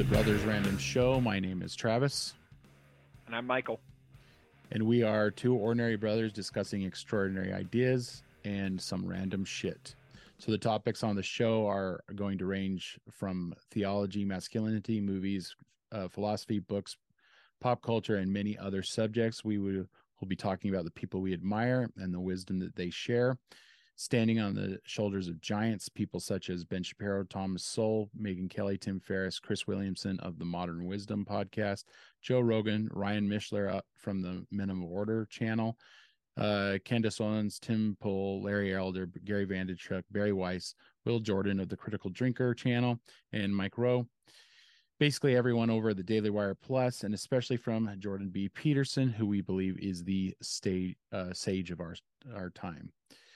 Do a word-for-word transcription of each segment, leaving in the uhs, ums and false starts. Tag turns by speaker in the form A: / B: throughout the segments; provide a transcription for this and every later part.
A: the Brothers Random Show. My name is Travis.
B: And I'm Michael.
A: And we are two ordinary brothers discussing extraordinary ideas and some random shit. So the topics on the show are going to range from theology, masculinity, movies, uh, philosophy, books, pop culture, and many other subjects. We will we'll be talking about the people we admire and the wisdom that they share. Standing on the shoulders of giants, people such as Ben Shapiro, Thomas Sowell, Megyn Kelly, Tim Ferriss, Chris Williamson of the Modern Wisdom podcast, Joe Rogan, Ryan Mishler uh, from the Minimum Order channel, uh, Candace Owens, Tim Pool, Larry Elder, Gary Vaynerchuk, Barry Weiss, Will Jordan of the Critical Drinker channel, and Mike Rowe. Basically everyone over at the Daily Wire Plus, and especially from Jordan B. Peterson, who we believe is the state, uh, sage of our, our time.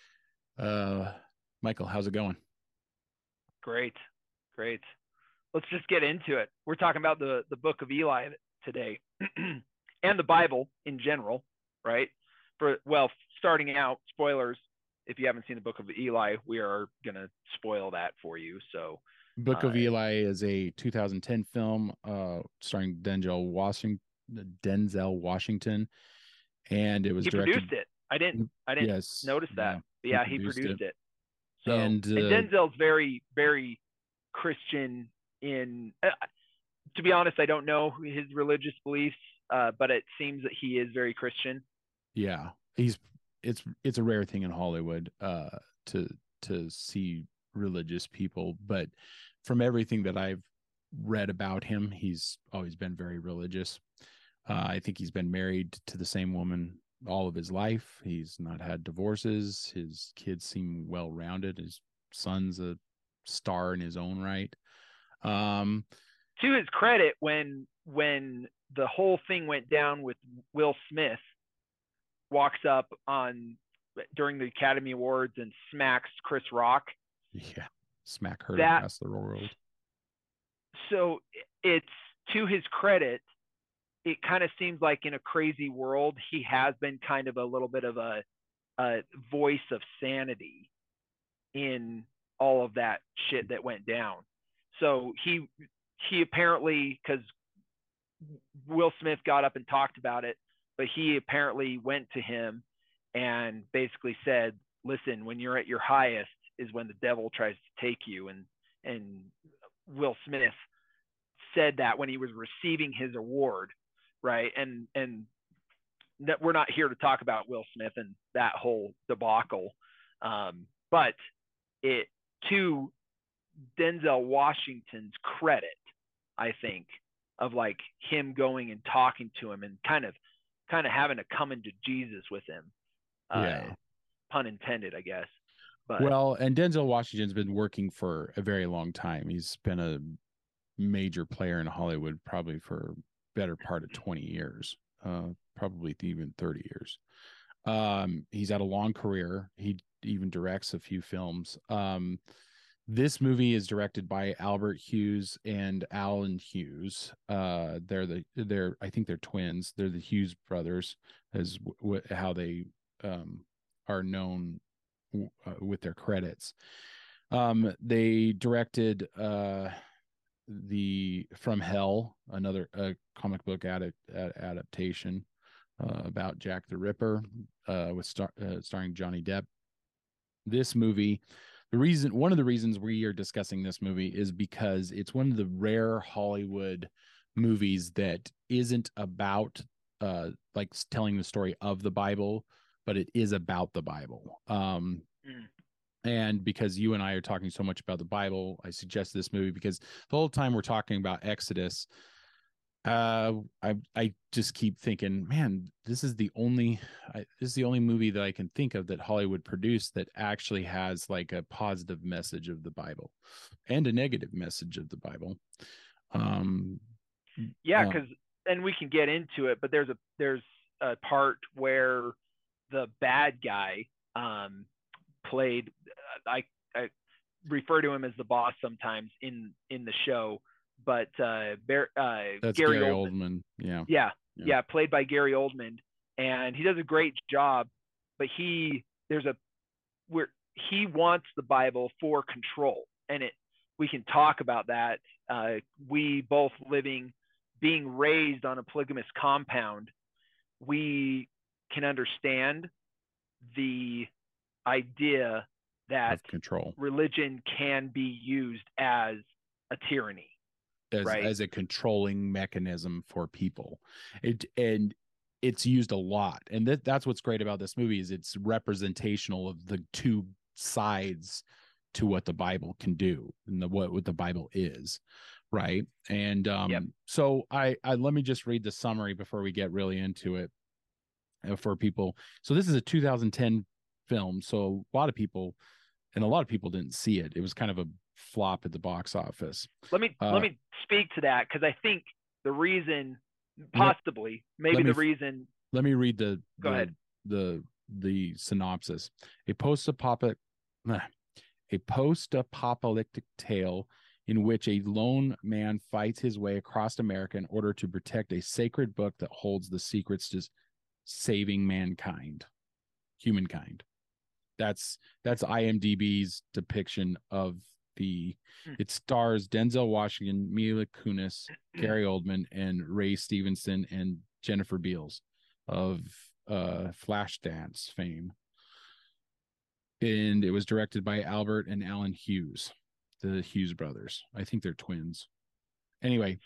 A: Uh, Michael, how's it going?
B: Great. Great. Let's just get into it. We're talking about the, the book of Eli today and the Bible in general, right? For, well, starting out, spoilers. If you haven't seen the book of Eli, we are going to spoil that for you. So
A: Book of
B: uh,
A: Eli is a two thousand ten film, uh, starring Denzel Washington, Denzel Washington. And it was
B: he
A: directed.
B: produced it. I didn't, I didn't
A: yes,
B: notice that.
A: yeah,
B: Yeah, he produced, he produced it. it. So,
A: and, uh,
B: and Denzel's very, very Christian in, uh, to be honest, I don't know his religious beliefs, uh, but it seems that he is very Christian.
A: Yeah, he's, it's, it's a rare thing in Hollywood, uh, to, to see religious people, but from everything that I've read about him, he's always been very religious. Uh, I think he's been married to the same woman all of his life. He's not had divorces. His kids seem well-rounded. His son's a star in his own right. Um,
B: to his credit, when when the whole thing went down with Will Smith, walks up on during the Academy Awards and smacks Chris Rock.
A: Yeah, smack her
B: that,
A: across the world.
B: So it's to his credit. It kind of seems like in a crazy world, he has been kind of a little bit of a, a voice of sanity in all of that shit that went down. So he, he apparently, because Will Smith got up and talked about it, but he apparently went to him and basically said, listen, when you're at your highest is when the devil tries to take you. And, and Will Smith said that when he was receiving his award. Right. And, and that we're not here to talk about Will Smith and that whole debacle. Um, but it to Denzel Washington's credit, I think, of like him going and talking to him and kind of, kind of having to come into Jesus with him.
A: Yeah.
B: Uh, pun intended, I guess.
A: But well, and Denzel Washington's been working for a very long time. He's been a major player in Hollywood, probably for better part of twenty years, uh, probably even thirty years. Um, he's had a long career. He even directs a few films. Um, this movie is directed by Albert Hughes and Alan Hughes. Uh, they're the, they're, I think they're twins. They're the Hughes brothers, as w- how they, um, are known w- uh, with their credits. Um, they directed, uh, the From Hell, another uh, comic book ad- ad- adaptation uh, about Jack the Ripper, uh, with star- uh, starring Johnny Depp. This movie, the reason, one of the reasons we are discussing this movie is because it's one of the rare Hollywood movies that isn't about uh, like telling the story of the Bible, but it is about the Bible. Um, mm. And because you and I are talking so much about the Bible, I suggest this movie because the whole time we're talking about Exodus, uh, I I just keep thinking, man, this is the only I, this is the only movie that I can think of that Hollywood produced that actually has like a positive message of the Bible and a negative message of the Bible. Um,
B: yeah, because uh, and we can get into it, but there's a there's a part where the bad guy um, played. I, I refer to him as the boss sometimes in in the show, but uh, Bear, uh,
A: that's
B: Gary,
A: Gary
B: Oldman.
A: Oldman. Yeah.
B: yeah, yeah, yeah, played by Gary Oldman, and he does a great job. But he there's a where he wants the Bible for control, and it we can talk about that. Uh, we both living, being raised on a polygamous compound, we can understand the idea that
A: of control
B: religion can be used as a tyranny,
A: as
B: right?
A: as a controlling mechanism for people. It and it's used a lot, and that that's what's great about this movie is it's representational of the two sides to what the Bible can do and the what what the Bible is, right? And um
B: Yep.
A: so I I let me just read the summary before we get really into it uh, for people. So this is a two thousand ten film, so a lot of people and a lot of people didn't see it. It was kind of a flop at the box office.
B: Let me
A: Uh,
B: let me speak to that, because I think the reason,
A: let,
B: possibly, maybe
A: let me
B: the reason.
A: let me read the
B: Go
A: the
B: ahead.
A: the the synopsis. A post-apocalyptic a post-apocalyptic tale in which a lone man fights his way across America in order to protect a sacred book that holds the secrets to saving mankind, humankind. That's that's IMDb's depiction of the. It stars Denzel Washington, Mila Kunis, Gary Oldman, and Ray Stevenson and Jennifer Beals of uh, Flashdance fame. And it was directed by Albert and Alan Hughes, the Hughes brothers. I think they're twins. Anyway,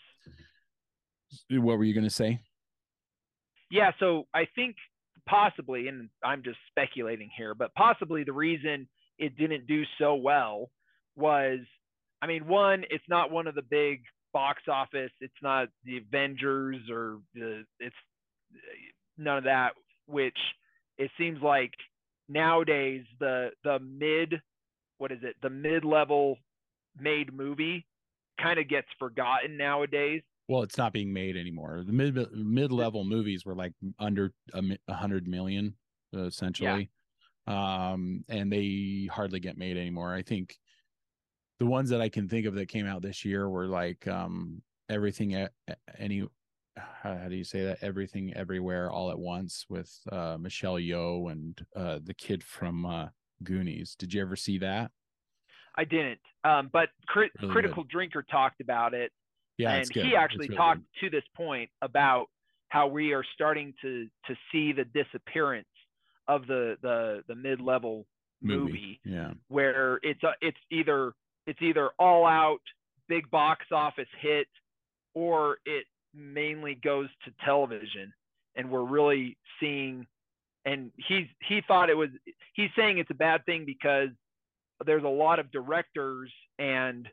A: what were you going to say?
B: Yeah, so I think possibly, and I'm just speculating here, but possibly the reason it didn't do so well was, I mean, one, it's not one of the big box office. It's not the Avengers or the, it's none of that, which it seems like nowadays the, the mid, what is it? The mid-level made movie kind of gets forgotten nowadays.
A: Well, it's not being made anymore. The mid mid level movies were like under a, a hundred million, uh, essentially, yeah. um, and they hardly get made anymore. I think the ones that I can think of that came out this year were like um, everything at any. How do you say that? Everything, everywhere, all at once with uh, Michelle Yeoh and uh, the kid from uh, Goonies. Did you ever see that?
B: I didn't, um, but cri-
A: really
B: Critical
A: good.
B: Drinker talked about it.
A: Yeah,
B: and he actually really talked good. to this point about how we are starting to to see the disappearance of the the the mid-level movie, movie
A: yeah,
B: where it's a, it's either it's either all out big box office hit, or it mainly goes to television, and we're really seeing. And he's he thought it was he's saying it's a bad thing because there's a lot of directors and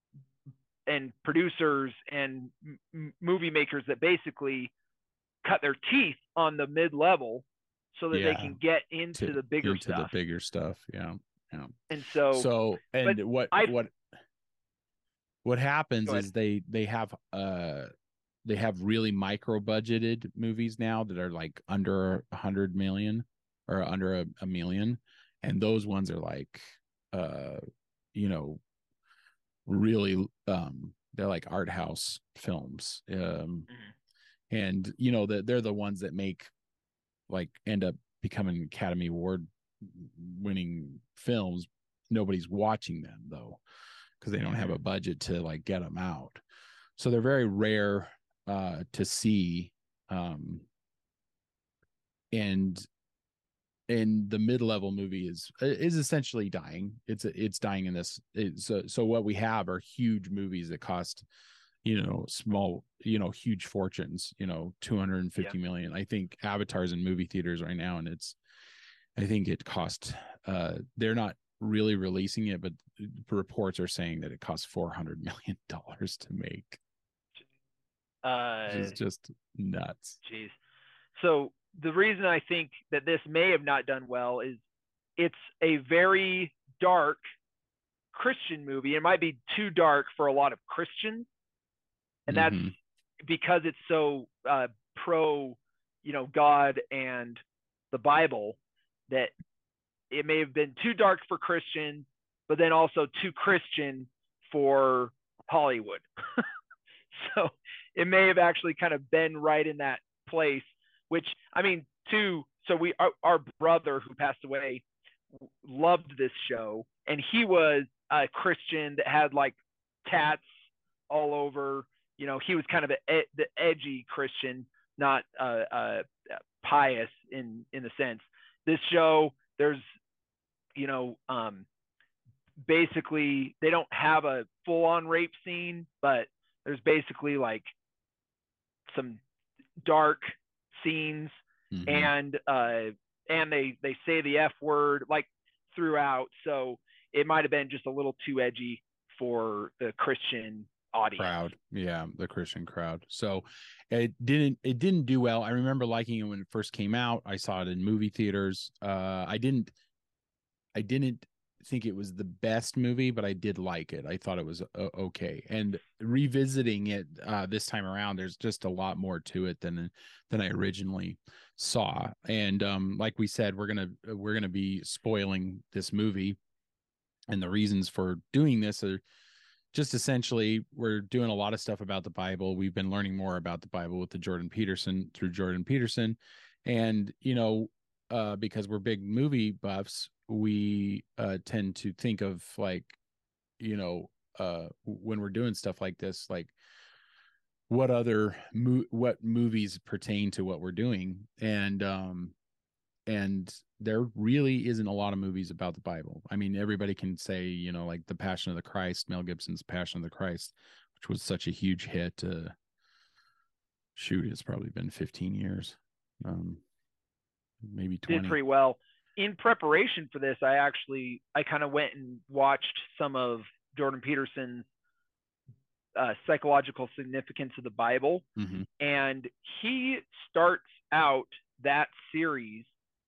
B: and producers and m- movie makers that basically cut their teeth on the mid-level so that yeah. they can get into
A: to,
B: the bigger
A: into
B: stuff.
A: the bigger stuff. Yeah. Yeah.
B: And so,
A: so, and what,
B: I've,
A: what, what happens is they, they have, uh, they have really micro budgeted movies now that are like under a hundred million or under a, a million. And those ones are like, uh, you know, really um they're like art house films, um mm-hmm. and you know that they're the ones that make like end up becoming Academy Award winning films. Nobody's watching them though because they don't have a budget to like get them out, so they're very rare uh to see, um and and the mid-level movie is is essentially dying. It's it's dying in this. So so what we have are huge movies that cost, you know, small, you know, huge fortunes. You know, two hundred fifty yeah. million. I think Avatar's in movie theaters right now, and it's, I think it cost. Uh, they're not really releasing it, but reports are saying that it costs four hundred million dollars to make.
B: Uh,
A: which is just nuts.
B: Jeez. So the reason I think that this may have not done well is it's a very dark Christian movie. It might be too dark for a lot of Christians. And that's mm-hmm. because it's so uh, pro, you know, God and the Bible, that it may have been too dark for Christians, but then also too Christian for Hollywood. So it may have actually kind of been right in that place. Which, I mean, too, so we, our, our brother who passed away loved this show, and he was a Christian that had like tats all over. You know, he was kind of a, the edgy Christian, not uh, uh, pious in in the sense. This show, there's, you know, um, basically they don't have a full on rape scene, but there's basically like some dark scenes, mm-hmm. and uh, and they they say the F word like throughout, so it might have been just a little too edgy for the Christian audience.
A: Crowd, yeah, the Christian crowd. So it didn't it didn't do well. I remember liking it when it first came out. I saw it in movie theaters. Uh, I didn't I didn't think it was the best movie, but I did like it. I thought it was uh, okay. And revisiting it uh, this time around, there's just a lot more to it than than I originally saw. And um, like we said, we're gonna we're gonna be spoiling this movie, and the reasons for doing this are just essentially we're doing a lot of stuff about the Bible. We've been learning more about the Bible with the Jordan Peterson through Jordan Peterson, and you know, uh, because we're big movie buffs, we uh, tend to think of like, you know, uh, when we're doing stuff like this, like what other mo- what movies pertain to what we're doing, and um, and there really isn't a lot of movies about the Bible. I mean, everybody can say, you know, like the Passion of the Christ, Mel Gibson's Passion of the Christ, which was such a huge hit. Uh, shoot, it's probably been fifteen years, um, maybe twenty.
B: Did pretty well. In preparation for this, I actually, I kind of went and watched some of Jordan Peterson's uh, psychological significance of the Bible.
A: Mm-hmm.
B: And he starts out that series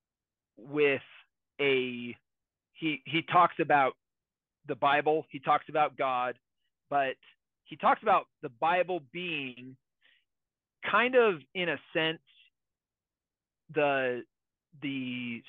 B: with a, he, he talks about the Bible, he talks about God, but he talks about the Bible being kind of, in a sense, the, the,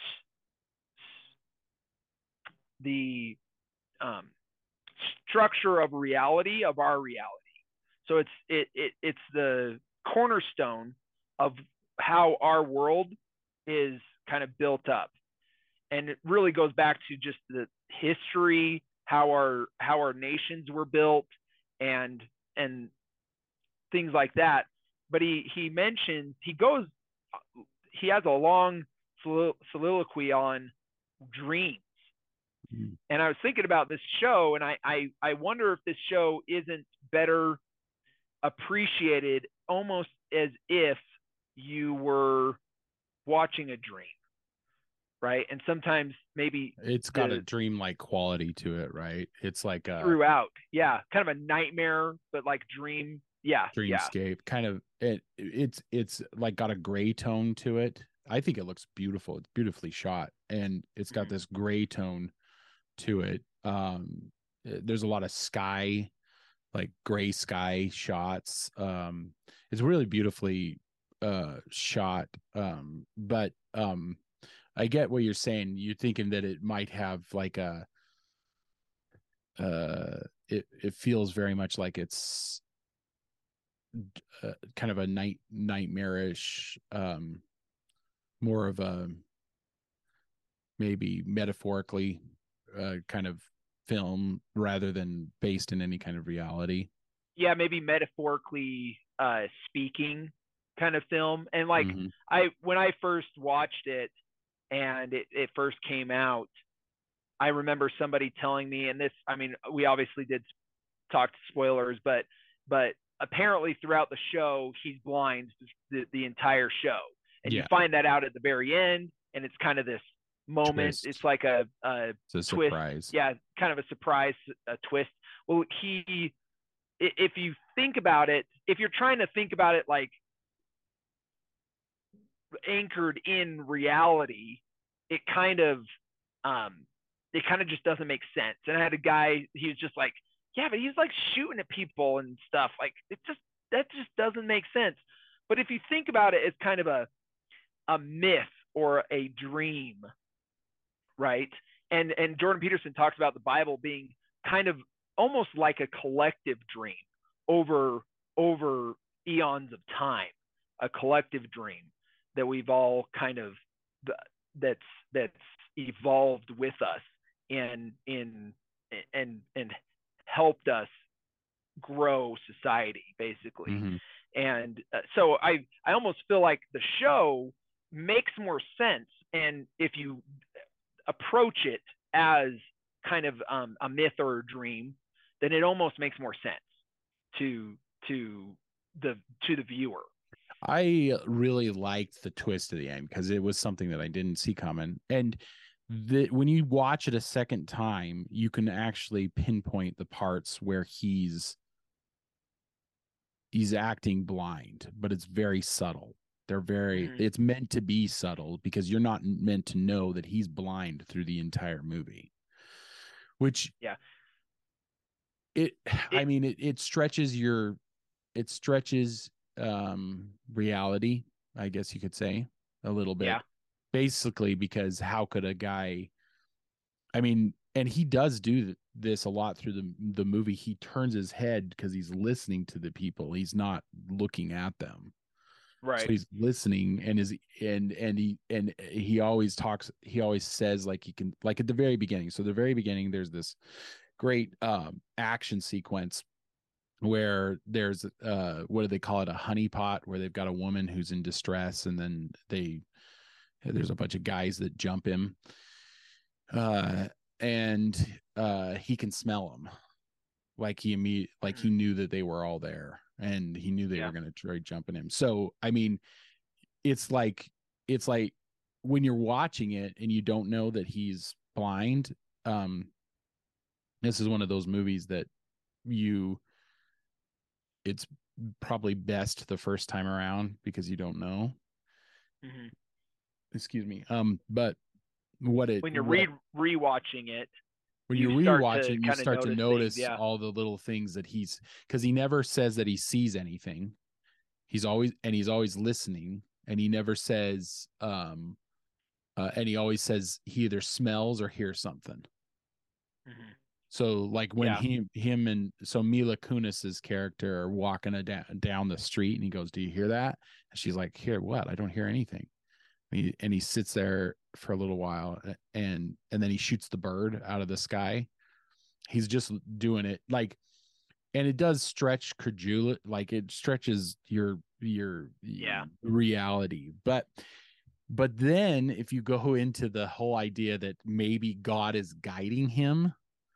B: the um, structure of reality of our reality. So it's it, it it's the cornerstone of how our world is kind of built up, and it really goes back to just the history, how our how our nations were built, and and things like that. But he he mentions he goes he has a long soliloquy on dreams. And I was thinking about this show, and I, I, I wonder if this show isn't better appreciated almost as if you were watching a dream, right? And sometimes maybe
A: it's got the, a dream-like quality to it, right? It's like a
B: throughout, yeah, kind of a nightmare, but like dream, yeah,
A: dreamscape,
B: yeah.
A: kind of. It it's it's like got a gray tone to it. I think it looks beautiful. It's beautifully shot, and it's got mm-hmm. this gray tone to it. Um there's a lot of sky, like gray sky shots. Um it's really beautifully uh shot. Um but um I get what you're saying. You're thinking that it might have like a uh it it feels very much like it's uh, kind of a night nightmarish, um more of a maybe metaphorically uh, kind of film rather than based in any kind of reality.
B: Yeah, maybe metaphorically uh, speaking kind of film. And like mm-hmm. I, when I first watched it and it, it first came out, I remember somebody telling me, and this, I mean, we obviously did talk to spoilers, but, but apparently throughout the show, he's blind the, the entire show. And yeah. you find that out at the very end, and it's kind of this moment. Twist. It's like a, a,
A: it's a
B: twist.
A: surprise.
B: Yeah, kind of a surprise, a twist. Well, he, if you think about it, if you're trying to think about it like anchored in reality, it kind of, um, it kind of just doesn't make sense. And I had a guy, he was just like, yeah, but he's like shooting at people and stuff. Like it just, that just doesn't make sense. But if you think about it as kind of a, a myth or a dream, right? And and Jordan Peterson talks about the Bible being kind of almost like a collective dream over over eons of time, a collective dream that we've all kind of that's that's evolved with us and in and and helped us grow society, basically.
A: Mm-hmm.
B: And uh, so I I almost feel like the show makes more sense, and if you approach it as kind of um, a myth or a dream, then it almost makes more sense to to the to the viewer.
A: I really liked the twist at the end because it was something that I didn't see coming. And the, when you watch it a second time, you can actually pinpoint the parts where he's he's acting blind, but it's very subtle. They're very mm-hmm. It's meant to be subtle because you're not meant to know that he's blind through the entire movie. Which
B: yeah.
A: It, it I mean it it stretches your it stretches um reality, I guess you could say, a little bit.
B: Yeah.
A: Basically, because how could a guy I mean, and he does do this a lot through the the movie. He turns his head because he's listening to the people. He's not looking at them.
B: Right.
A: So he's listening, and is and and he and he always talks. He always says like he can, like at the very beginning. So the very beginning, there's this great um, action sequence where there's uh what do they call it, a honeypot, where they've got a woman who's in distress, and then they there's a bunch of guys that jump him. Uh, and uh, he can smell them, like he immediate, like he knew that they were all there, and he knew they yeah. were going to try jumping him. So, I mean, it's like it's like when you're watching it and you don't know that he's blind. Um, this is one of those movies that you, it's probably best the first time around because you don't know.
B: Mm-hmm.
A: Excuse me. Um, but. What it
B: when you're
A: what,
B: re rewatching it,
A: when you you're rewatching, you start to notice
B: things, yeah.
A: all the little things that he's, because he never says that he sees anything. He's always and he's always listening, and he never says, um, uh, and he always says he either smells or hears something.
B: Mm-hmm.
A: So, like when
B: yeah.
A: he him and so Mila Kunis's character are walking a da- down the street, and he goes, "Do you hear that?" And she's like, "Hear what? I don't hear anything." And he, and he sits there for a little while, and and then he shoots the bird out of the sky. He's just doing it like, and it does stretch credulity, like it stretches your your
B: yeah
A: reality. But but then if you go into the whole idea that maybe God is guiding him,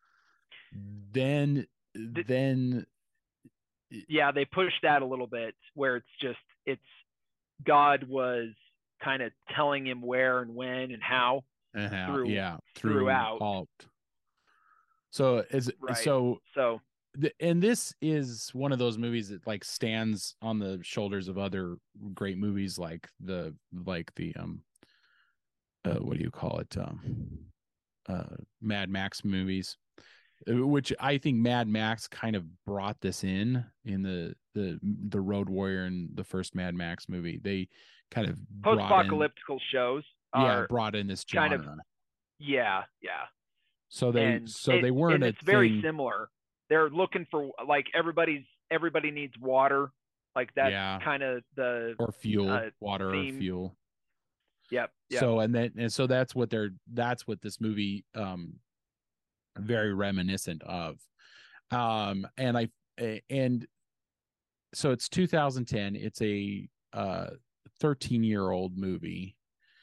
A: then the, then
B: yeah, they push that a little bit, where it's just it's God was kind of telling him where and when and how,
A: and how
B: through,
A: yeah
B: throughout.
A: All. So is
B: right.
A: so
B: so
A: the, and this is one of those movies that like stands on the shoulders of other great movies like the like the um uh, what do you call it um uh Mad Max movies, which I think Mad Max kind of brought this in in the the the Road Warrior and the first Mad Max movie. They kind of
B: post-apocalyptic shows
A: yeah brought in this genre.
B: Kind of, yeah yeah
A: so they
B: and
A: so
B: it,
A: they weren't
B: and
A: a
B: it's very
A: thing.
B: similar. They're looking for, like, everybody's everybody needs water, like that's
A: yeah.
B: kind of the
A: or fuel
B: uh,
A: water
B: theme.
A: or fuel.
B: Yep, yep.
A: So and then and so that's what they're that's what this movie um very reminiscent of. Um and I and so it's two thousand ten. It's a uh thirteen year old movie.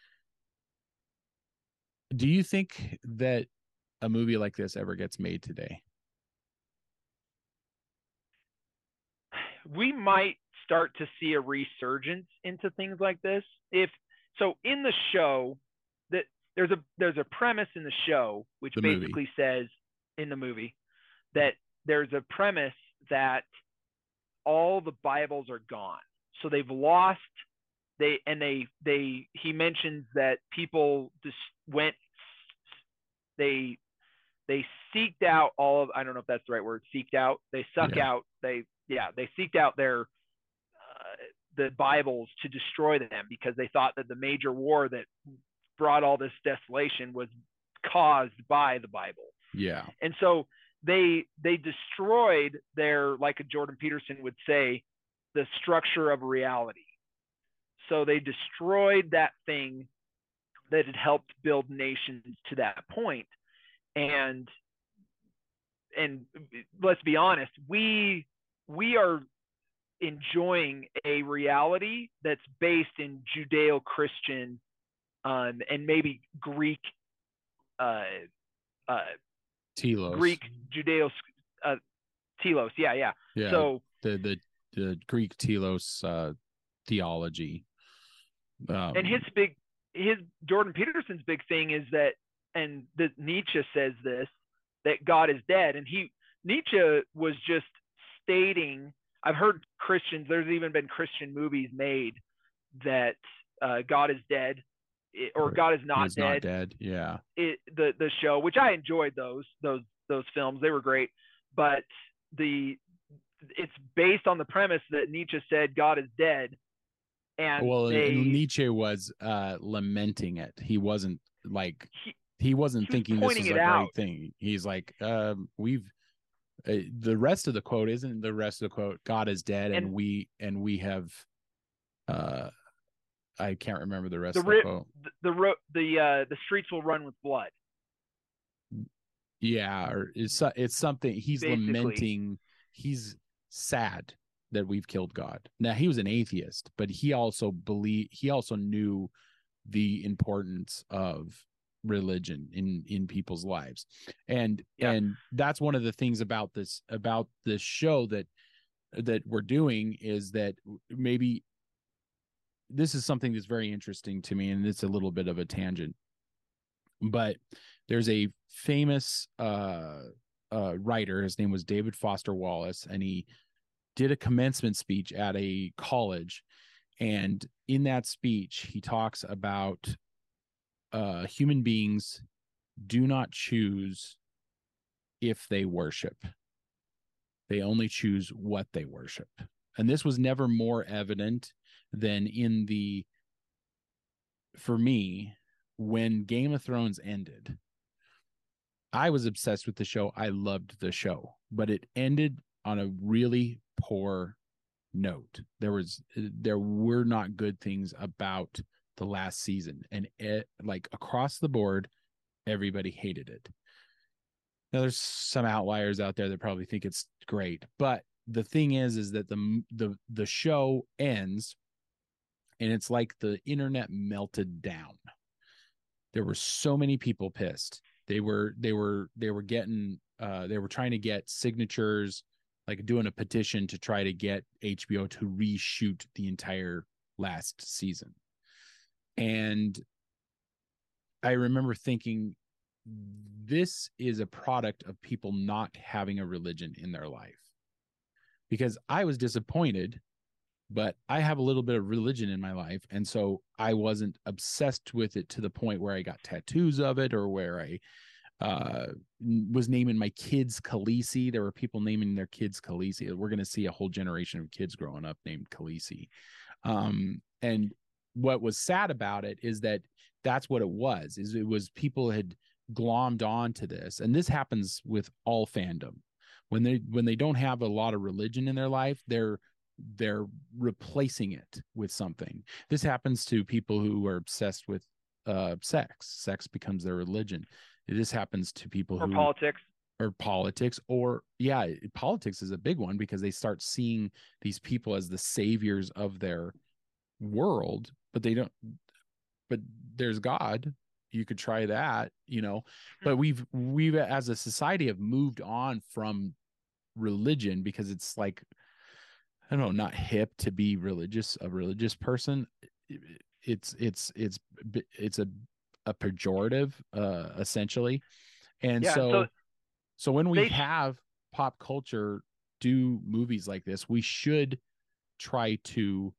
A: Do you think that a movie like this ever gets made today?
B: We might start to see a resurgence into things like this. If so, in the show, that there's a there's a premise in the show which
A: the
B: basically
A: movie.
B: says in the movie that there's a premise that all the Bibles are gone. So they've lost they and they they he mentions that people just went they they seeked out all of, I don't know if that's the right word, seeked out. They suck
A: yeah.
B: out they yeah, they seeked out their uh, the Bibles to destroy them because they thought that the major war that brought all this desolation was caused by the Bible.
A: Yeah.
B: And so they they destroyed their, like a Jordan Peterson would say, the structure of reality. So they destroyed that thing that had helped build nations to that point. And and let's be honest, we we are enjoying a reality that's based in Judeo-Christian um, and maybe Greek, uh, uh,
A: Telos.
B: Greek Judeo uh, telos. Yeah, yeah.
A: Yeah,
B: So
A: the the the Greek telos uh, theology. Um,
B: and his big, his Jordan Peterson's big thing is that, and the Nietzsche says this, that God is dead, and he Nietzsche was just stating. I've heard Christians. There's even been Christian movies made that uh, God is dead, or God is not
A: is
B: dead.
A: Not dead. Yeah.
B: It, the the show, which I enjoyed those those those films, they were great. But the it's based on the premise that Nietzsche said God is dead, and
A: well,
B: they,
A: and Nietzsche was uh, lamenting it. He wasn't like
B: he,
A: he wasn't
B: he was
A: thinking this was a great
B: out.
A: thing. He's like, um, we've uh, the rest of the quote isn't the rest of the quote. God is dead, and, and we and we have. Uh, I can't remember the rest
B: the,
A: of the quote.
B: The the the uh, the streets will run with blood.
A: Yeah, or it's it's something he's Basically. lamenting. He's sad that we've killed God. Now he was an atheist, but he also believed he also knew the importance of religion in in people's lives. And yeah. and that's one of the things about this about this show that that we're doing is that maybe this is something that's very interesting to me, and it's a little bit of a tangent. But there's a famous uh, uh, writer. His name was David Foster Wallace, and he did a commencement speech at a college. And in that speech, he talks about uh, human beings do not choose if they worship. They only choose what they worship. And this was never more evident than in the, for me, when Game of Thrones ended. I was obsessed with the show. I loved the show, but it ended on a really poor note. There was, there were not good things about the last season, and it, like across the board, everybody hated it. Now there's some outliers out there that probably think it's great, but the thing is, is that the the the show ends, and it's like the internet melted down. There were so many people pissed. They were they were they were getting uh, they were trying to get signatures, like doing a petition to try to get H B O to reshoot the entire last season. And I remember thinking, this is a product of people not having a religion in their life. Because I was disappointed, but I have a little bit of religion in my life. And so I wasn't obsessed with it to the point where I got tattoos of it, or where I uh, was naming my kids Khaleesi. There were people naming their kids Khaleesi. We're going to see a whole generation of kids growing up named Khaleesi. Um, and what was sad about it is that that's what it was, is it was people had glommed on to this. And this happens with all fandom. When they when they don't have a lot of religion in their life, they're they're replacing it with something. This happens to people who are obsessed with uh, sex. Sex becomes their religion. This happens to people
B: or
A: who
B: politics
A: or politics or yeah, politics is a big one, because they start seeing these people as the saviors of their world, but they don't. But there's God. You could try that, you know. But we've we've as a society have moved on from religion, because it's like, I don't know, not hip to be religious, a religious person. It's it's it's it's a a pejorative, uh, essentially. And yeah, so, so so when we have pop culture do movies like this, we should try to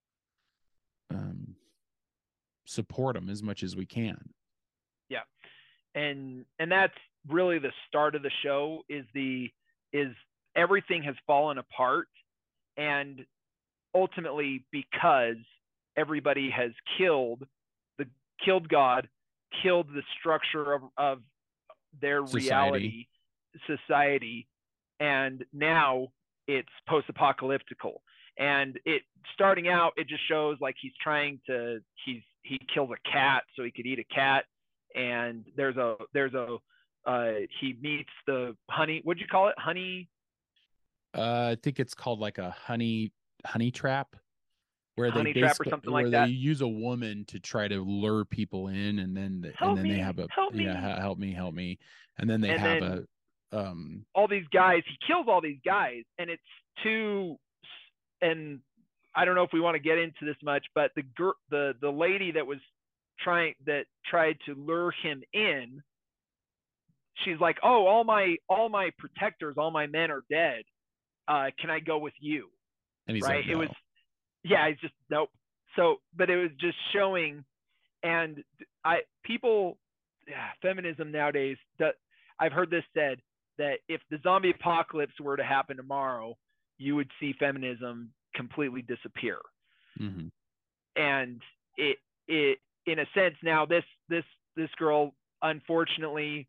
A: um, support them as much as we can.
B: Yeah, and and that's really the start of the show. Is the is everything has fallen apart, and ultimately because everybody has killed the killed God, killed the structure of, of their society. reality, society, and now it's post-apocalyptical. And it starting out, it just shows like he's trying to he's he kills a cat so he could eat a cat, and there's a there's a uh, he meets the honey. What'd you call it? Honey.
A: Uh, I think it's called like a honey honey trap, where they
B: Honey Trap or
A: basically
B: something
A: where
B: like
A: they
B: that.
A: use a woman to try to lure people in, and then and
B: Help
A: then they
B: me,
A: have a
B: help me.
A: yeah help me help me, and then they
B: And
A: have
B: then
A: a um
B: all these guys, he kills all these guys, and it's too. And I don't know if we want to get into this much, but the gir- the the lady that was trying that tried to lure him in, she's like, "Oh, all my all my protectors, all my men are dead. Uh, can I go with you?"
A: and he's like
B: Right? It was
A: no.
B: yeah, it's just nope. So, but it was just showing, and I people, yeah, feminism nowadays. That I've heard this said that if the zombie apocalypse were to happen tomorrow, you would see feminism completely disappear.
A: Mm-hmm.
B: And it it in a sense now this this this girl, unfortunately,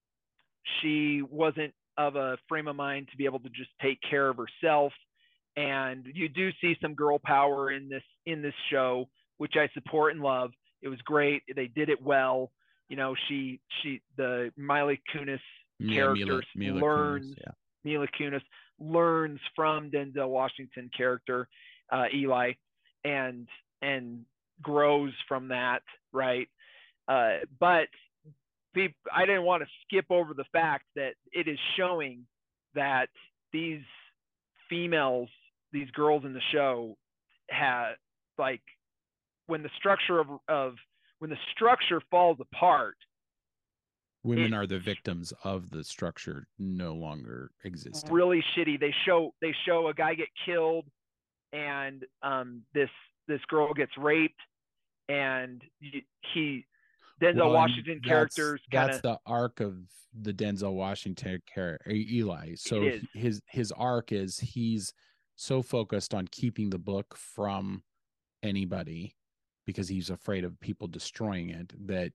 B: she wasn't of a frame of mind to be able to just take care of herself, and you do see some girl power in this in this show, which I support and love. It was great. They did it well. You know, she she the Mila Kunis
A: Yeah,
B: character
A: Mila Mila Kunis.
B: learns
A: Yeah.
B: Mila Kunis learns from Denzel Washington character uh, Eli, and and grows from that, right? Uh, but I didn't want to skip over the fact that it is showing that these females, these girls in the show, have like when the structure of of when the structure falls apart,
A: Women
B: it's
A: are the victims of the structure no longer existing.
B: really shitty. They show they show a guy get killed, and um, this this girl gets raped, and he Denzel
A: Well, and
B: Washington
A: that's
B: characters kind
A: that's
B: of
A: the arc of the Denzel Washington character, Eli.
B: it
A: So
B: is
A: he, his his arc is he's so focused on keeping the book from anybody because he's afraid of people destroying it that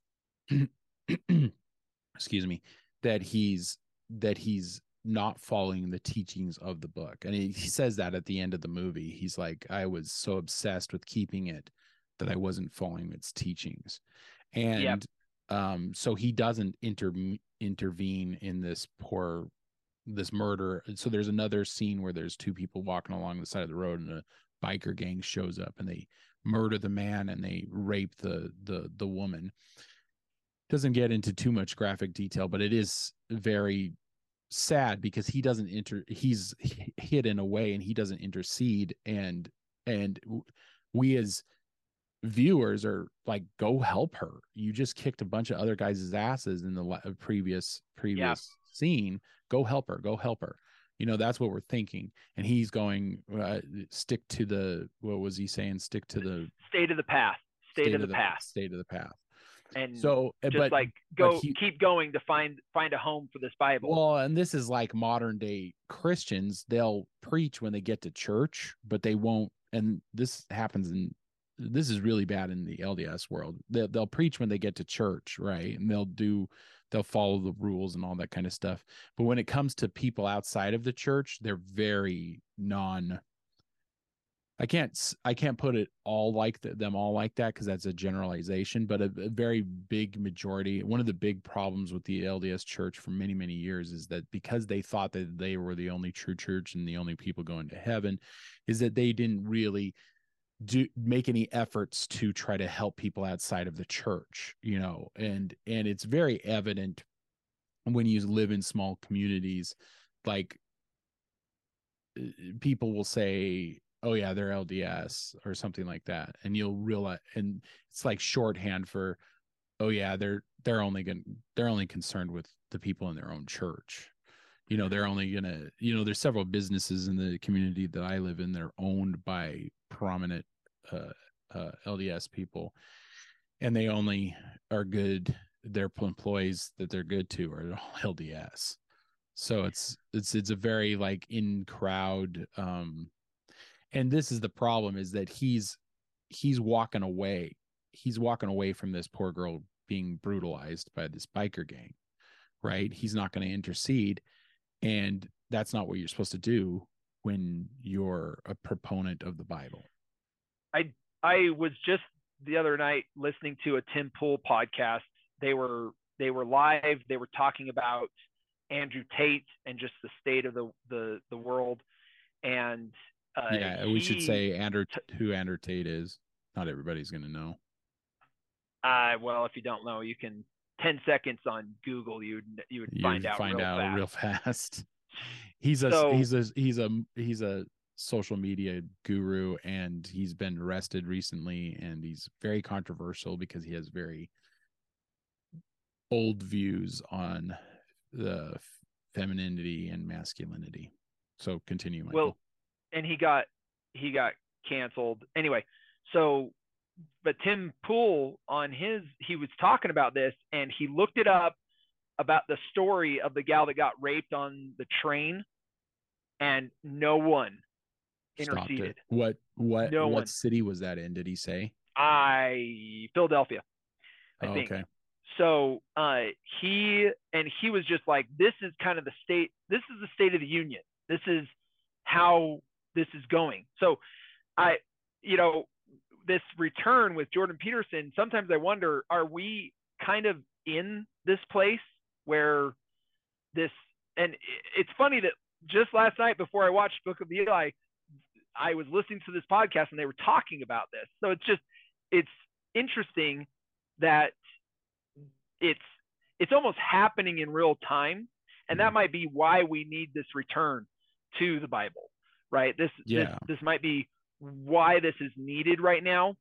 A: excuse me, that he's that he's not following the teachings of the book. And he, he says that at the end of the movie. He's like, I was so obsessed with keeping it that I wasn't following its teachings.
B: yep.
A: And um, so he doesn't inter- intervene in this poor this murder. So there's another scene where there's two people walking along the side of the road, and a biker gang shows up, and they murder the man and they rape the the the woman. Doesn't get into too much graphic detail, but it is very sad because he doesn't inter he's hidden away and he doesn't intercede, and and we as viewers are like, go help her. You just kicked a bunch of other guys' asses in the previous
B: Yeah.
A: previous scene. Go help her. Go help her. You know, that's what we're thinking. And he's going, uh, stick to the, what was he saying? Stick to the
B: State of the path. State
A: state
B: of
A: of
B: the
A: the
B: path.
A: state of the path.
B: And
A: So,
B: just
A: but,
B: like
A: but
B: go
A: he,
B: keep going to find find a home for this Bible.
A: well, and this is like modern day Christians. They'll preach when they get to church, but they won't. And this happens in, this is really bad in the L D S world. They'll, they'll preach when they get to church, right? And they'll do, they'll follow the rules and all that kind of stuff. But when it comes to people outside of the church, they're very non, I can't I can't put it all like the, them all like that because that's a generalization, but a, a very big majority. One of the big problems with the L D S church for many many years is that because they thought that they were the only true church and the only people going to heaven, is that they didn't really do make any efforts to try to help people outside of the church, you know, and and it's very evident when you live in small communities, like people will say, oh yeah, they're L D S or something like that, and you'll realize, and it's like shorthand for, oh yeah, they're they're only going they're only concerned with the people in their own church. You know, they're only gonna, you know, there's several businesses in the community that I live in. They're owned by prominent uh, uh, L D S people, and they only are good. Their employees that they're good to are L D S. So it's it's it's a very like in crowd, um, and this is the problem, is that he's he's walking away. He's walking away from this poor girl being brutalized by this biker gang, right? He's not going to intercede, and that's not what you're supposed to do when you're a proponent of the Bible.
B: I I was just the other night listening to a Tim Pool podcast. They were they were live. They were talking about Andrew Tate and just the state of the the the world. And uh,
A: yeah,
B: he,
A: we should say Andrew who Andrew Tate is. Not everybody's gonna know.
B: Uh, well, if you don't know, you can ten seconds on Google. You would you would find
A: you
B: out
A: find
B: real
A: out
B: fast.
A: real fast. He's a
B: so,
A: he's a he's a he's a social media guru, and he's been arrested recently, and he's very controversial because he has very old views on the femininity and masculinity. So continue, Michael.
B: Well, and he got he got canceled anyway. So, but Tim Pool on his he was talking about this, and he looked it up about the story of the gal that got raped on the train, and no one interceded.
A: What what
B: no
A: what
B: one.
A: city was that in? Did he say?
B: I Philadelphia, I
A: oh,
B: think.
A: Okay.
B: So uh, he and he was just like, this is kind of the state. This is the state of the union. This is how this is going. So I, you know, this return with Jordan Peterson, sometimes I wonder, are we kind of in this place where this, and it's funny that just last night before I watched Book of Eli, I was listening to this podcast and they were talking about this. So it's just, it's interesting that it's, it's almost happening in real time. And that might be why we need this return to the Bible, right? This,
A: yeah.
B: this, this might be why this is needed right now.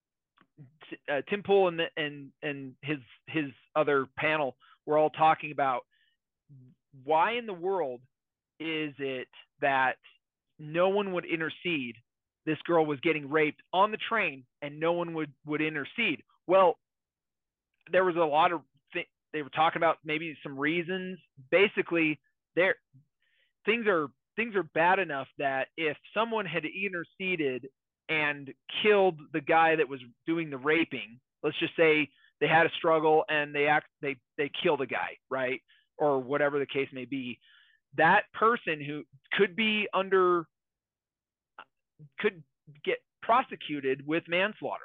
B: Uh, Tim Pool and, the, and, and his, his other panel were all talking about why in the world is it that no one would intercede? This girl was getting raped on the train and no one would, would intercede. Well, there was a lot of th- they were talking about maybe some reasons. Basically, there things are things are bad enough that if someone had interceded and killed the guy that was doing the raping, let's just say they had a struggle and they act they they kill the guy, right? Or whatever the case may be. That person who could be under could get prosecuted with manslaughter.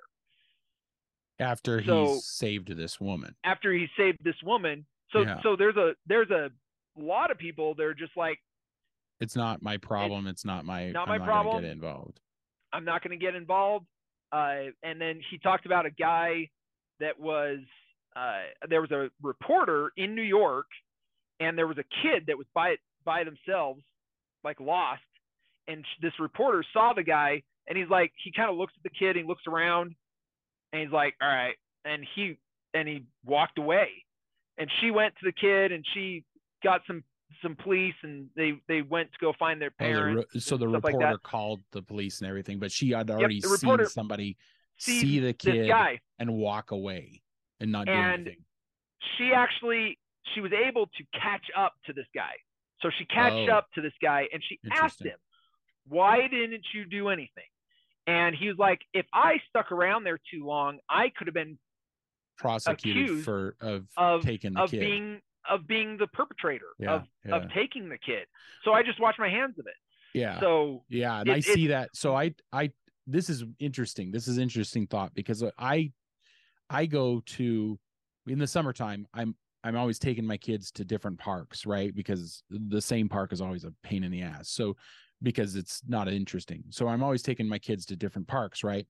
A: After
B: so,
A: he's saved this woman.
B: After he saved this woman. So yeah. so there's a there's a lot of people they're just like,
A: it's not my problem. It's, it's not my
B: not
A: I'm
B: my
A: not
B: problem.
A: Gonna get involved.
B: I'm not going to get involved. Uh, and then he talked about a guy that was uh, there was a reporter in New York, and there was a kid that was by by themselves, like lost. And this reporter saw the guy, and he's like, he kind of looks at the kid, he looks around, and he's like, all right. And he, and he walked away, and she went to the kid and she got some, some police, and they, they went to go find their parents.
A: Oh, the, so the reporter like called the police and everything, but she had already yep, seen somebody see the kid
B: guy
A: and walk away and not do
B: and
A: anything.
B: She actually, she was able to catch up to this guy. So she catched
A: oh,
B: up to this guy and she asked him, why didn't you do anything? And he was like, if I stuck around there too long, I could have been
A: prosecuted for of,
B: of
A: taking the
B: of
A: kid.
B: being of being the perpetrator
A: yeah,
B: of,
A: yeah.
B: of taking the kid. So I just washed my hands of it.
A: Yeah.
B: So
A: yeah, and
B: it,
A: I see that. So I I this is interesting. This is interesting thought because I I go to in the summertime. I'm I'm always taking my kids to different parks, right? Because the same park is always a pain in the ass. So because it's not interesting. So I'm always taking my kids to different parks, right?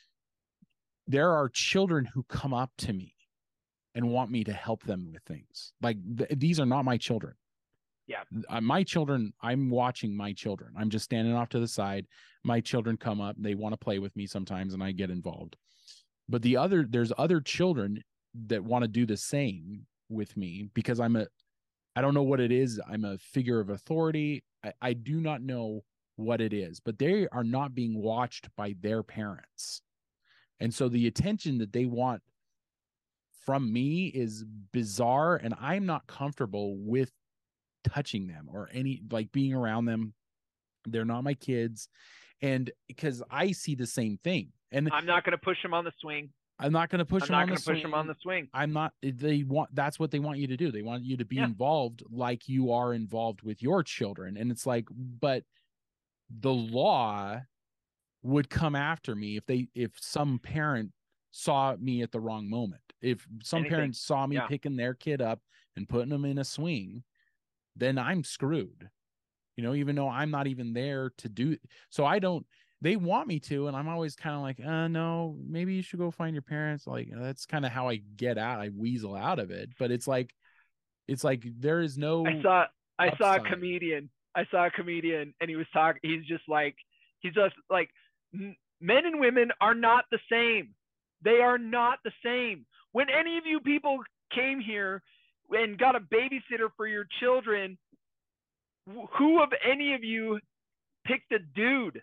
A: There are children who come up to me and want me to help them with things. Like th- these are not my children.
B: Yeah.
A: Uh, my children, I'm watching my children. I'm just standing off to the side. My children come up, they want to play with me sometimes and I get involved. But the other, there's other children that want to do the same with me because I'm a, I don't know what it is. I'm a figure of authority. I, I do not know what it is, but they are not being watched by their parents. And so the attention that they want from me is bizarre, and I'm not comfortable with touching them or any, like being around them. They're not my kids. And because I see the same thing. And
B: I'm not going to push them on the swing.
A: I'm not going to push
B: I'm
A: them
B: not
A: on
B: going
A: the
B: to push
A: swing.
B: them on the swing.
A: I'm not, they want, that's what they want you to do. They want you to be
B: yeah.
A: involved like you are involved with your children. And it's like, but the law would come after me if they, if some parent saw me at the wrong moment. If some
B: Anything.
A: parents saw me
B: yeah.
A: picking their kid up and putting them in a swing, then I'm screwed. You know, even though I'm not even there to do. So I don't. They want me to, and I'm always kind of like, uh, no, maybe you should go find your parents. Like that's kind of how I get out. I weasel out of it. But it's like, it's like there is no
B: I saw I saw a
A: upside.
B: comedian. I saw a comedian, and he was talking. He's just like he's just like men and women are not the same. They are not the same. When any of you people came here and got a babysitter for your children, who of any of you picked a dude?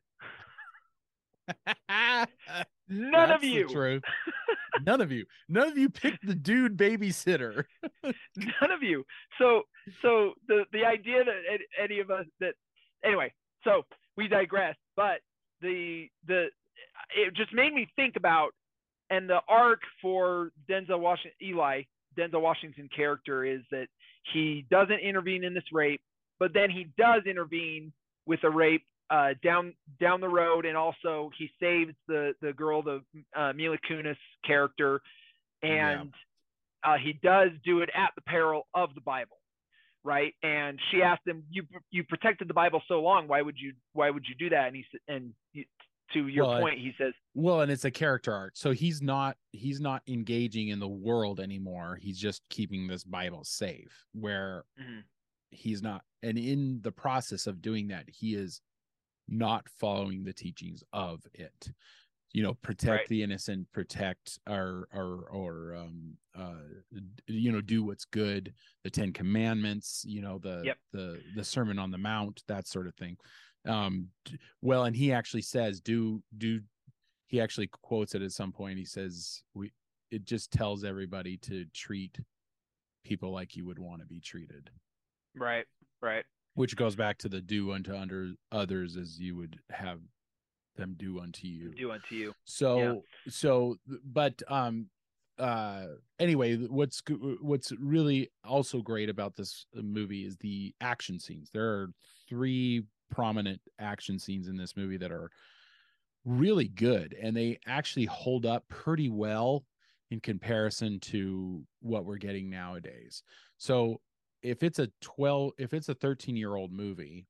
B: None
A: That's
B: of you.
A: The truth. None of you. None of you picked the dude babysitter.
B: None of you. So, so the the idea that any of us that anyway. So we digress. But the the it just made me think about, and the arc for Denzel Washington, Eli Denzel Washington character is that he doesn't intervene in this rape, but then he does intervene with a rape uh, down down the road, and also he saves the the girl, the uh, Mila Kunis character, and yeah. uh, he does do it at the peril of the Bible, right? And she asked him, "You you protected the Bible so long, why would you why would you do that?" And he and he, to your well, point, he says,
A: "Well, and it's a character art, so he's not he's not engaging in the world anymore. He's just keeping this Bible safe, where mm-hmm. he's not, and in the process of doing that, he is." Not following the teachings of it, you know, protect right. the innocent, protect our, or, or, um, uh, you know, do what's good, the Ten Commandments, you know, the, yep. the, the Sermon on the Mount, that sort of thing. Um, well, and he actually says, do, do, he actually quotes it at some point. He says, we, it just tells everybody to treat people like you would want to be treated.
B: Right. Right.
A: Which goes back to the do unto under others as you would have them do unto you.
B: Do unto you.
A: So, yeah. so, but, um, uh, anyway, what's, what's really also great about this movie is the action scenes. There are three prominent action scenes in this movie that are really good, and they actually hold up pretty well in comparison to what we're getting nowadays. So, if it's a twelve, if it's a thirteen year old movie,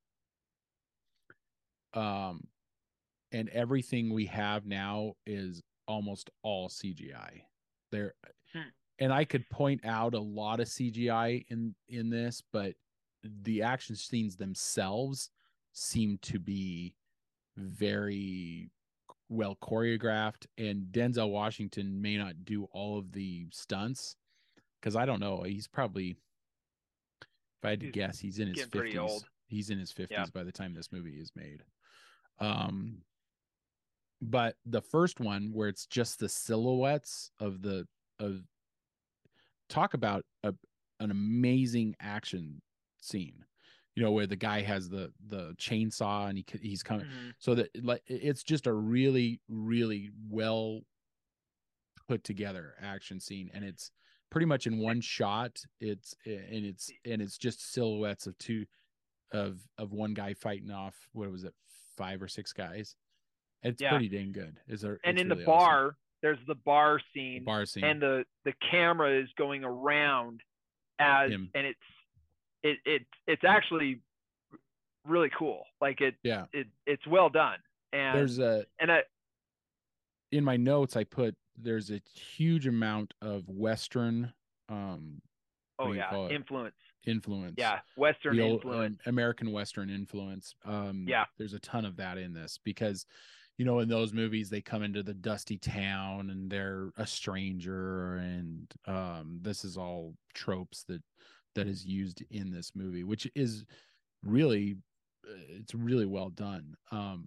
A: um, and everything we have now is almost all C G I there. Hmm. And I could point out a lot of C G I in, in this, but the action scenes themselves seem to be very well choreographed, and Denzel Washington may not do all of the stunts, because I don't know, he's probably, if I had to he's guess, he's in his fifties. He's in his fifties yeah. by the time this movie is made. Um, but the first one, where it's just the silhouettes of the of talk about a, an amazing action scene. You know, where the guy has the the chainsaw and he he's coming, mm-hmm. so that like it's just a really really well put together action scene, and it's pretty much in one shot. It's and it's and it's just silhouettes of two of of one guy fighting off, what was it, five or six guys. It's yeah. pretty dang good. Is there?
B: And in
A: really
B: the bar,
A: awesome.
B: there's the bar scene,
A: the bar scene,
B: and the the camera is going around as Him. and it's it it it's actually really cool. Like it
A: yeah
B: it it's well done. And
A: there's a
B: and I
A: in my notes I put there's a huge amount of Western um
B: oh yeah influence
A: influence
B: yeah Western
A: the
B: influence
A: old, um, American Western influence. Um
B: yeah
A: there's a ton of that in this, because you know in those movies they come into the dusty town and they're a stranger, and um this is all tropes that that is used in this movie, which is really it's really well done. um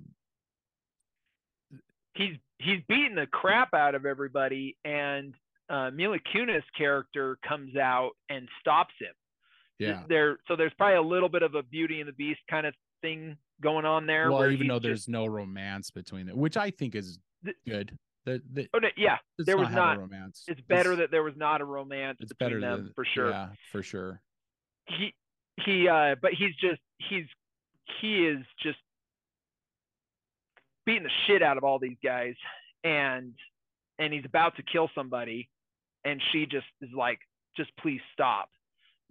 B: he's he's beating the crap out of everybody, and uh, Mila Kunis character comes out and stops him.
A: Yeah.
B: There, so there's probably a little bit of a Beauty and the Beast kind of thing going on there.
A: Well, even though there's just, no romance between them, which I think is good. The, the,
B: oh, yeah, there was not, not
A: romance.
B: It's better it's, that there was not a romance
A: it's
B: between
A: better
B: them
A: than,
B: for sure.
A: Yeah, for sure.
B: He he, uh, but he's just he's he is just beating the shit out of all these guys, and and he's about to kill somebody, and she just is like, just please stop.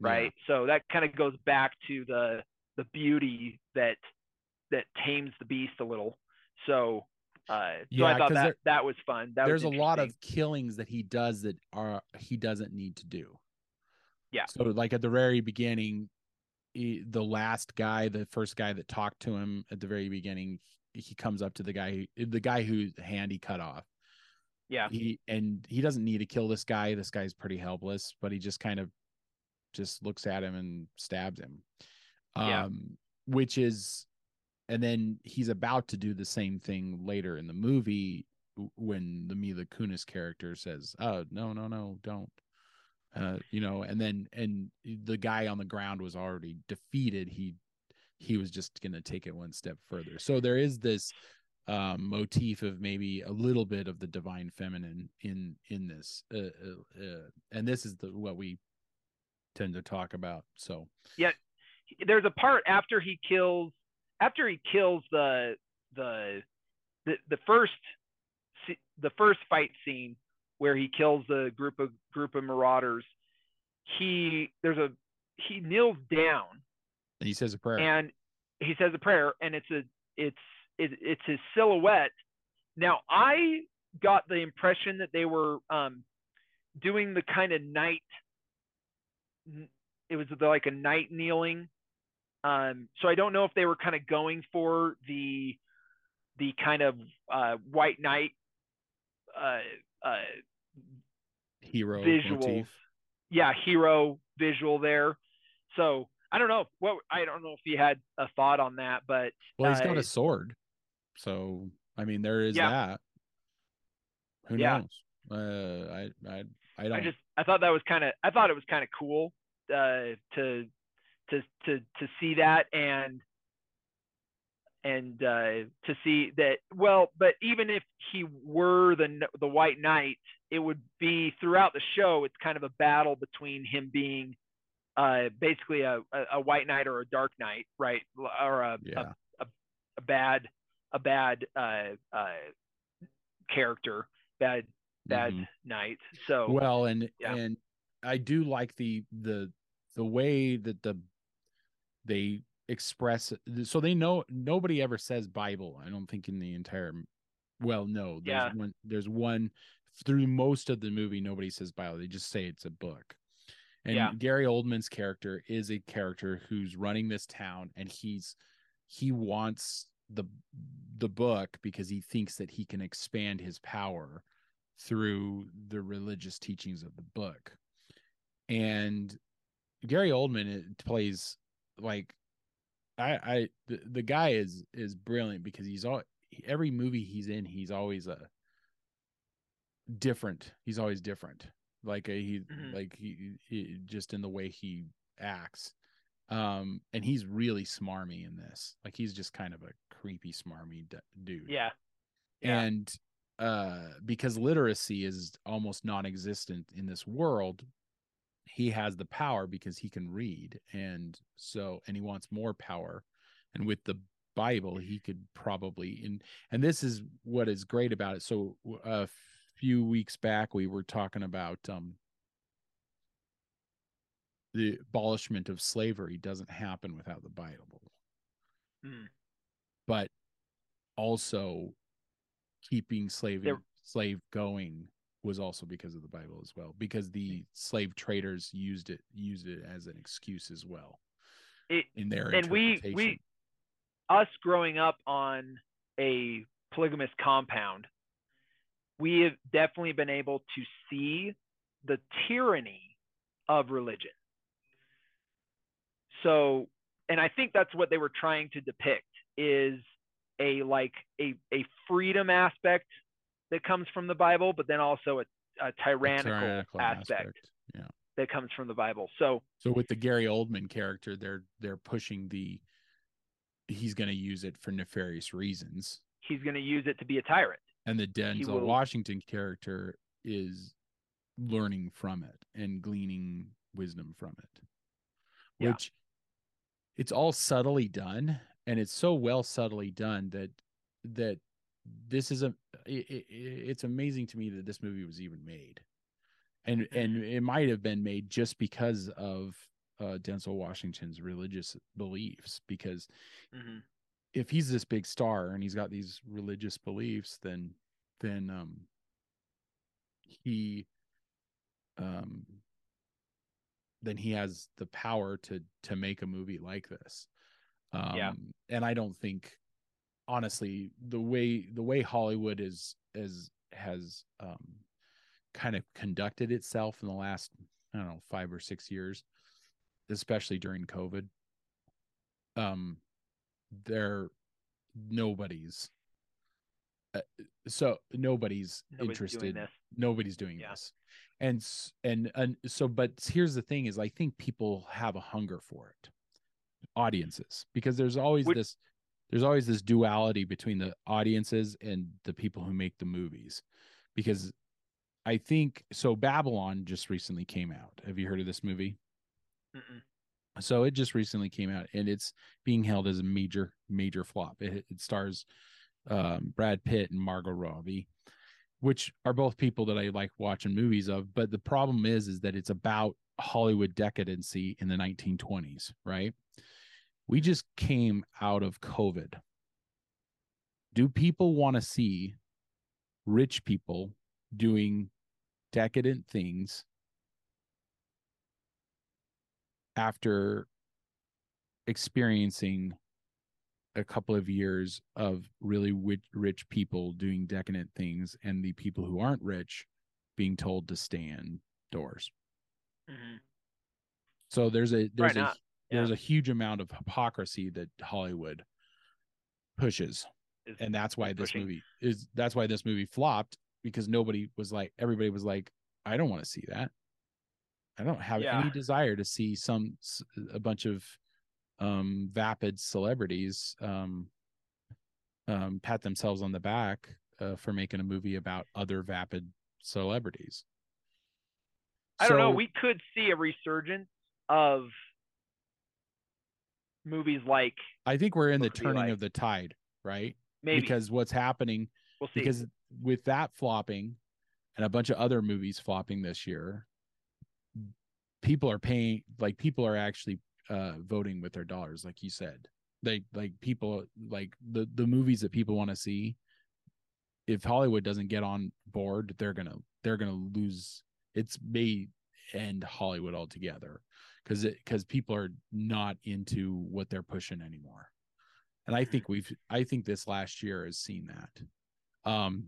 B: right? Yeah. So that kind of goes back to the the beauty that that tames the beast a little. So uh so yeah, I thought that there, that was fun. That
A: there's
B: was
A: a lot of killings that he does that are he doesn't need to do.
B: Yeah.
A: So like at the very beginning, he, the last guy, the first guy that talked to him at the very beginning, he comes up to the guy, the guy whose hand he cut off.
B: Yeah.
A: He and he doesn't need to kill this guy. This guy's pretty helpless, but he just kind of just looks at him and stabs him.
B: Yeah.
A: Um, which is, and then he's about to do the same thing later in the movie when the Mila Kunis character says, "Oh, no, no, no, don't." Uh, you know, and then and the guy on the ground was already defeated. He he was just going to take it one step further. So there is this um, motif of maybe a little bit of the divine feminine in in this, uh, uh, uh, and this is the what we tend to talk about. So
B: yeah, there's a part after he kills after he kills the the the, the first the first fight scene where he kills the group of group of marauders. He there's a he kneels down
A: and he says a prayer.
B: And he says a prayer, and it's a it's it, it's his silhouette. Now I got the impression that they were um, doing the kind of night. It was like a night kneeling. Um, so I don't know if they were kind of going for the the kind of uh, white knight uh, uh,
A: hero
B: visuals.
A: Motif.
B: Yeah, hero visual there. So I don't know what I don't know if he had a thought on that, but
A: well, he's uh, got a sword, so I mean there is yeah. that. Who
B: yeah.
A: knows? Uh, I I I don't.
B: I just I thought that was kind of I thought it was kind of cool uh, to to to to see that and and uh, to see that. Well, but even if he were the the White Knight, it would be throughout the show. It's kind of a battle between him being uh, basically a, a, a white knight or a dark knight, right? Or a
A: yeah.
B: a, a, a bad a bad uh, uh, character, bad bad mm-hmm. knight. So
A: well, and
B: yeah.
A: and I do like the the the way that the they express. So they know nobody ever says Bible. I don't think in the entire. Well, no, there's
B: yeah.
A: one. There's one through most of the movie. Nobody says Bible. They just say it's a book. And
B: yeah.
A: Gary Oldman's character is a character who's running this town, and he's he wants the the book because he thinks that he can expand his power through the religious teachings of the book. And Gary Oldman plays like I I the, the guy is is brilliant because he's all every movie he's in he's always a different. He's always different. Like a, he, mm-hmm. like he, he, just in the way he acts, um, and he's really smarmy in this. Like he's just kind of a creepy, smarmy d- dude.
B: Yeah. yeah.
A: And uh, because literacy is almost non-existent in this world, he has the power because he can read, and so and he wants more power. And with the Bible, he could probably and and this is what is great about it. So uh few weeks back we were talking about um the abolishment of slavery doesn't happen without the Bible.
B: mm.
A: But also keeping slave there, slave going was also because of the Bible as well, because the slave traders used it used it as an excuse as well
B: it,
A: in their
B: and
A: interpretation.
B: we we us growing up on a polygamous compound, we have definitely been able to see the tyranny of religion. So, and I think that's what they were trying to depict is a like a, a freedom aspect that comes from the Bible, but then also a, a tyrannical, a tyrannical aspect, aspect
A: yeah.
B: that comes from the Bible. So,
A: so with the Gary Oldman character, they're they're pushing the he's going to use it for nefarious reasons.
B: He's going to use it to be a tyrant.
A: And the Denzel will, Washington character is learning from it and gleaning wisdom from it,
B: yeah.
A: which it's all subtly done. And it's so well subtly done that, that this is a, it, it, it's amazing to me that this movie was even made. And, and it might've been made just because of uh, Denzel Washington's religious beliefs, because
B: Mm-hmm.
A: if he's this big star and he's got these religious beliefs, then then um, he um, then he has the power to to make a movie like this. Um,
B: Yeah.
A: And I don't think, honestly, the way the way Hollywood is is has um, kind of conducted itself in the last, I don't know, five or six years, especially during COVID. Um, there nobody's uh, so nobody's
B: Nobody's doing
A: interested.
B: this.
A: Nobody's doing
B: Yeah.
A: this, and and and so. But here's the thing: is I think people have a hunger for it, audiences, because there's always
B: Which,
A: this there's always this duality between the audiences and the people who make the movies, because I think so. Babylon just recently came out. Have you heard of this movie?
B: mm-mm.
A: So it just recently came out, and it's being held as a major, major flop. It, it stars um, Brad Pitt and Margot Robbie, which are both people that I like watching movies of. But the problem is, is that it's about Hollywood decadency in the nineteen twenties, right? We just came out of COVID. Do people want to see rich people doing decadent things after experiencing a couple of years of really rich people doing decadent things, and the people who aren't rich being told to stay indoors?
B: Mm-hmm.
A: So there's a
B: Right
A: there's a
B: now. Yeah.
A: there's a huge amount of hypocrisy that Hollywood pushes,
B: Is
A: and that's
B: is
A: why this
B: pushing.
A: movie is that's why this movie flopped, because nobody was like everybody was like, I don't want to see that. I don't have
B: Yeah.
A: any desire to see some a bunch of um vapid celebrities um um pat themselves on the back uh, for making a movie about other vapid celebrities.
B: I don't know.
A: So
B: We could see a resurgence of movies like
A: I think we're in the
B: what could be
A: turning
B: like
A: of the tide, right?
B: maybe
A: Because what's happening,
B: we'll see.
A: because with that flopping and a bunch of other movies flopping this year, people are paying, like people are actually uh voting with their dollars, like you said. They like people like the the movies that people want to see. If Hollywood doesn't get on board, they're gonna they're gonna lose. It's may end Hollywood altogether, because it because people are not into what they're pushing anymore. And I
B: Mm-hmm.
A: think we've I think this last year has seen that. Um,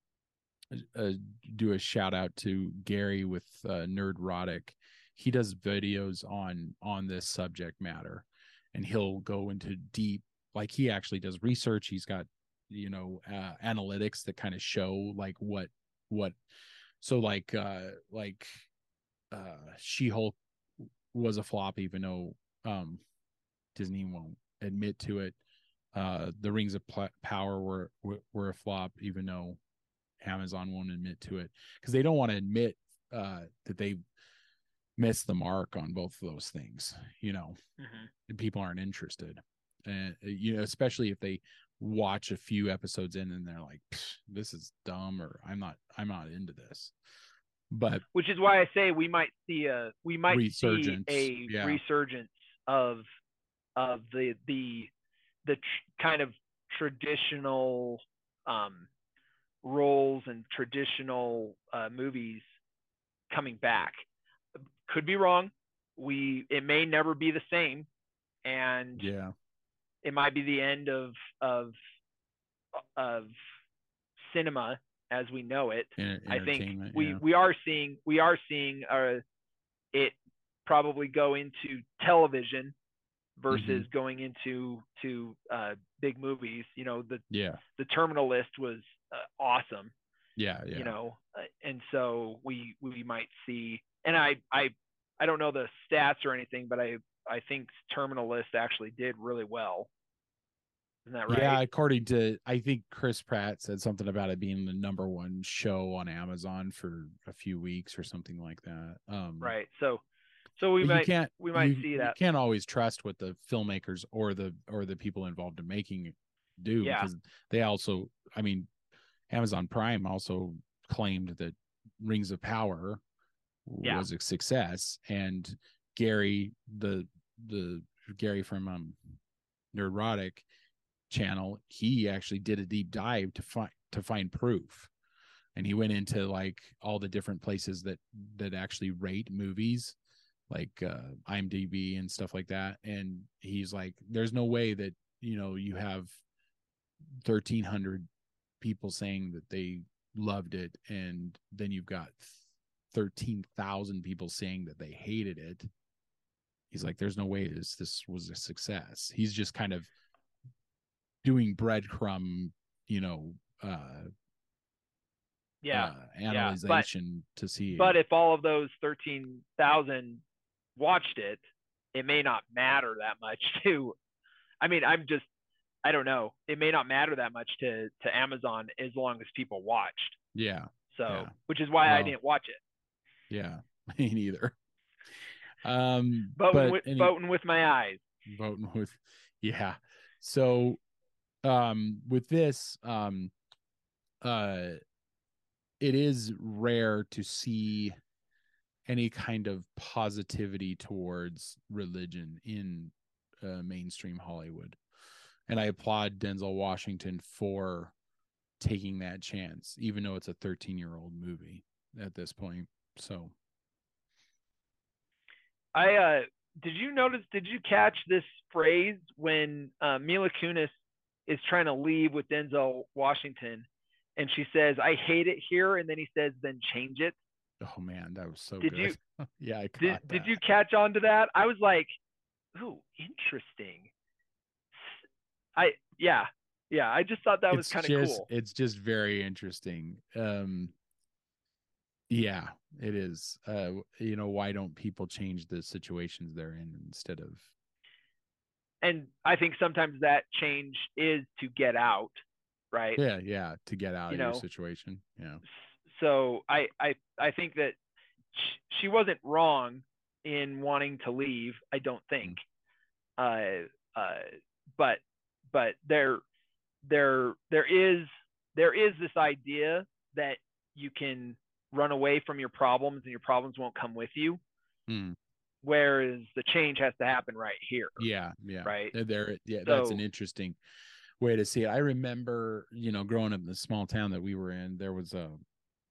A: uh, do a shout out to Gary with uh, Nerdrotic. He does videos on on this subject matter, and he'll go into deep. Like he actually does research. He's got you know uh, analytics that kind of show like what what. So like uh like uh She-Hulk was a flop, even though um Disney won't admit to it. Uh, the Rings of Pl- Power were, were were a flop, even though Amazon won't admit to it, because they don't want to admit uh, that they missed the mark on both of those things. You know,
B: Mm-hmm.
A: and people aren't interested, and you know, especially if they watch a few episodes in and they're like, "This is dumb," or "I'm not, I'm not into this." But
B: Which is why I say we might see a we might see
A: resurgence,
B: a
A: yeah,
B: resurgence of of the the the tr- kind of traditional um, roles and traditional uh, movies coming back. Could be wrong. We it may never be the same, and
A: yeah,
B: it might be the end of of of cinema as we know it. I think
A: entertainment,
B: we
A: yeah,
B: we are seeing we are seeing uh, it probably go into television
A: mm-hmm.
B: versus going into to uh, big movies. You know, the
A: yeah,
B: the Terminal List was uh, awesome.
A: yeah,
B: You
A: yeah.
B: know, uh, and so we we might see. And I I I don't know the stats or anything, but I I think Terminal List actually did really well. Isn't that
A: Yeah,
B: right?
A: according to, I think Chris Pratt said something about it being the number one show on Amazon for a few weeks or something like that. Um,
B: Right. So so we
A: but you
B: might
A: can't
B: we might
A: you
B: see
A: you
B: that.
A: can't always trust what the filmmakers or the or the people involved in making it do,
B: Yeah.
A: because they also, I mean, Amazon Prime also claimed that Rings of Power
B: Yeah.
A: was a success, and Gary, the the Gary from um, Nerdrotic channel, he actually did a deep dive to find to find proof, and he went into like all the different places that that actually rate movies, like uh, IMDb and stuff like that. And he's like, "There's no way that you know you have thirteen hundred people saying that they loved it, and then you've got thirteen thousand people saying that they hated it." He's like, "There's no way this this was a success." He's just kind of doing breadcrumb, you know, uh,
B: Yeah.
A: uh,
B: Yeah. But
A: analyzation to see.
B: but if all of those thirteen thousand watched it, it may not matter that much to, I mean, I'm just, I don't know. It may not matter that much to, to Amazon as long as people watched.
A: Yeah.
B: So,
A: yeah.
B: which is why
A: well,
B: I didn't watch it.
A: Yeah. Me neither. Um,
B: voting
A: but
B: with,
A: any,
B: voting with my eyes.
A: Voting with, yeah. So, um, with this, um, uh, it is rare to see any kind of positivity towards religion in uh, mainstream Hollywood. And I applaud Denzel Washington for taking that chance, even though it's a thirteen year old movie at this point. So
B: I, uh, did you notice, did you catch this phrase when uh, Mila Kunis is trying to leave with Denzel Washington and she says, "I hate it here." And then he says, "Then change it."
A: Oh man, that was so
B: did
A: good.
B: You,
A: yeah, I caught
B: did,
A: that.
B: Did you catch on to that? I was like, "Ooh, interesting." I yeah yeah. I just thought that
A: it's
B: was kind of cool.
A: It's just very interesting. Um, yeah, it is. Uh, you know, why don't people change the situations they're in instead of?
B: And I think sometimes that change is to get out, right?
A: Yeah, yeah, to get out
B: you
A: of
B: know,
A: your situation. Yeah.
B: So I I I think that she wasn't wrong in wanting to leave. I don't think. Mm. Uh, uh, but but there there there is there is this idea that you can run away from your problems and your problems won't come with you.
A: Mm.
B: Whereas the change has to happen right here.
A: Yeah, yeah.
B: Right.
A: There, yeah,
B: so,
A: that's an interesting way to see it. I remember, you know, growing up in the small town that we were in, there was a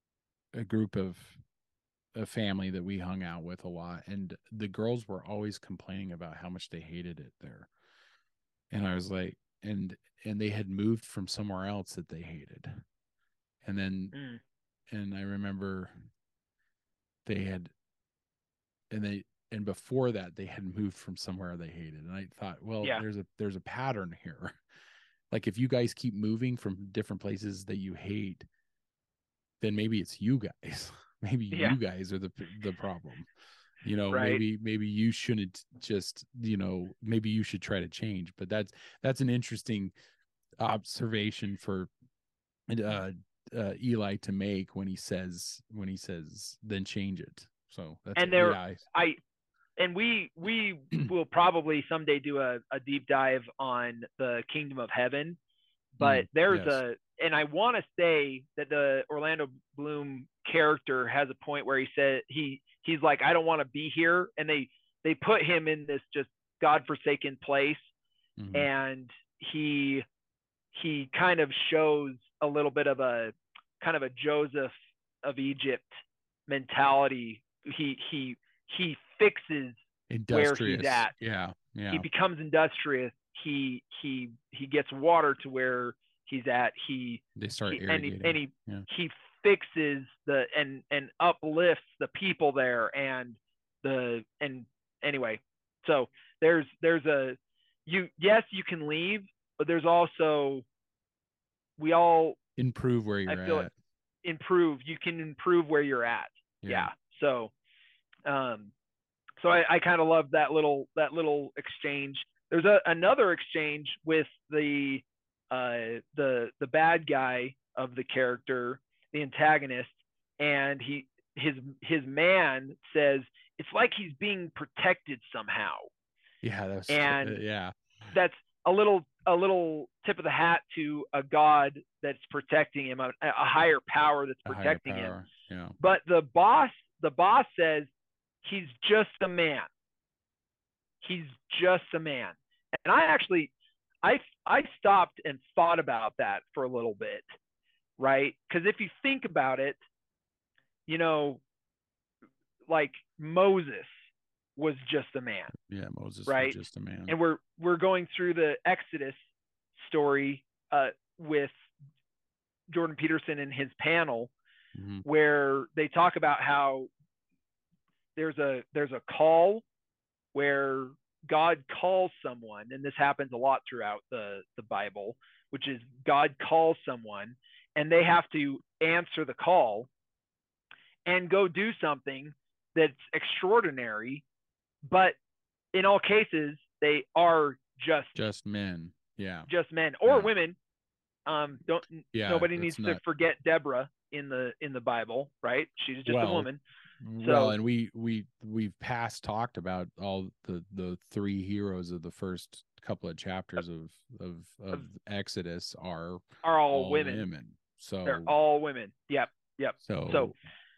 A: a group of a family that we hung out with a lot, and the girls were always complaining about how much they hated it there. And I was like, and and they had moved from somewhere else that they hated. And then mm. and I remember they had and they and before that they had moved from somewhere they hated. And I thought, well, yeah. there's a there's a pattern here. Like if you guys keep moving from different places that you hate, then maybe it's you guys. Maybe yeah. you guys are the the problem. You know, right. maybe maybe you shouldn't just, you know, maybe you should try to change. But that's that's an interesting observation for uh, uh, Eli to make when he says when he says then change it. So that's
B: and there yeah, I, I and we we will probably someday do a, a deep dive on the Kingdom of Heaven. But mm, there's yes. a and I want to say that the Orlando Bloom character has a point where he said he he's like, I don't want to be here, and they they put him in this just godforsaken place, mm-hmm. and he he kind of shows a little bit of a kind of a Joseph of Egypt mentality. He he he fixes where he's at.
A: Yeah, yeah.
B: He becomes industrious. He he he gets water to where he's at. He
A: they start
B: he,
A: irrigating.
B: and he and he,
A: yeah.
B: he fixes the and and uplifts the people there and the and anyway. So there's there's a you yes you can leave, but there's also we all
A: improve where you're
B: I feel
A: at.
B: Like improve. You can improve where you're at. Yeah. yeah. So um so I, I kind of love that little that little exchange. There's a, another exchange with the uh, the the bad guy of the character, the antagonist, and he his his man says it's like he's being protected somehow.
A: Yeah, that's
B: and
A: uh, yeah.
B: That's a little a little tip of the hat to a god that's protecting him, a, a higher power that's
A: a
B: protecting
A: power,
B: him.
A: Yeah.
B: But the boss the boss says he's just a man. He's just a man. And I actually, I, I stopped and thought about that for a little bit, right? Because if you think about it, you know, like Moses was just a man.
A: Yeah, Moses
B: right?
A: was just a man.
B: And we're we're going through the Exodus story uh, with Jordan Peterson and his panel, mm-hmm. where they talk about how there's a there's a call where God calls someone, and this happens a lot throughout the the Bible, which is God calls someone, and they have to answer the call and go do something that's extraordinary, but in all cases, they are just
A: just men. Yeah.
B: Just men or
A: yeah.
B: women. Um, don't yeah, nobody needs not... to forget Deborah in the in the Bible, right? She's just well, a woman.
A: So, well, and we we we've past talked about all the the three heroes of the first couple of chapters of of, of, of Exodus are
B: are all, all women.
A: women. So
B: they're all women. Yep. Yep.
A: So
B: so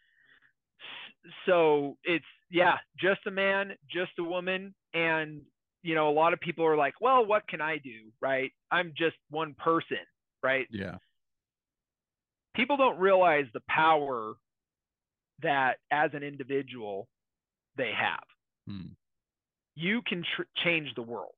B: so it's yeah, just a man, just a woman. And, you know, a lot of people are like, well, what can I do? Right. I'm just one person. Right.
A: Yeah.
B: People don't realize the power that as an individual they have.
A: Hmm.
B: You can tr- change the world.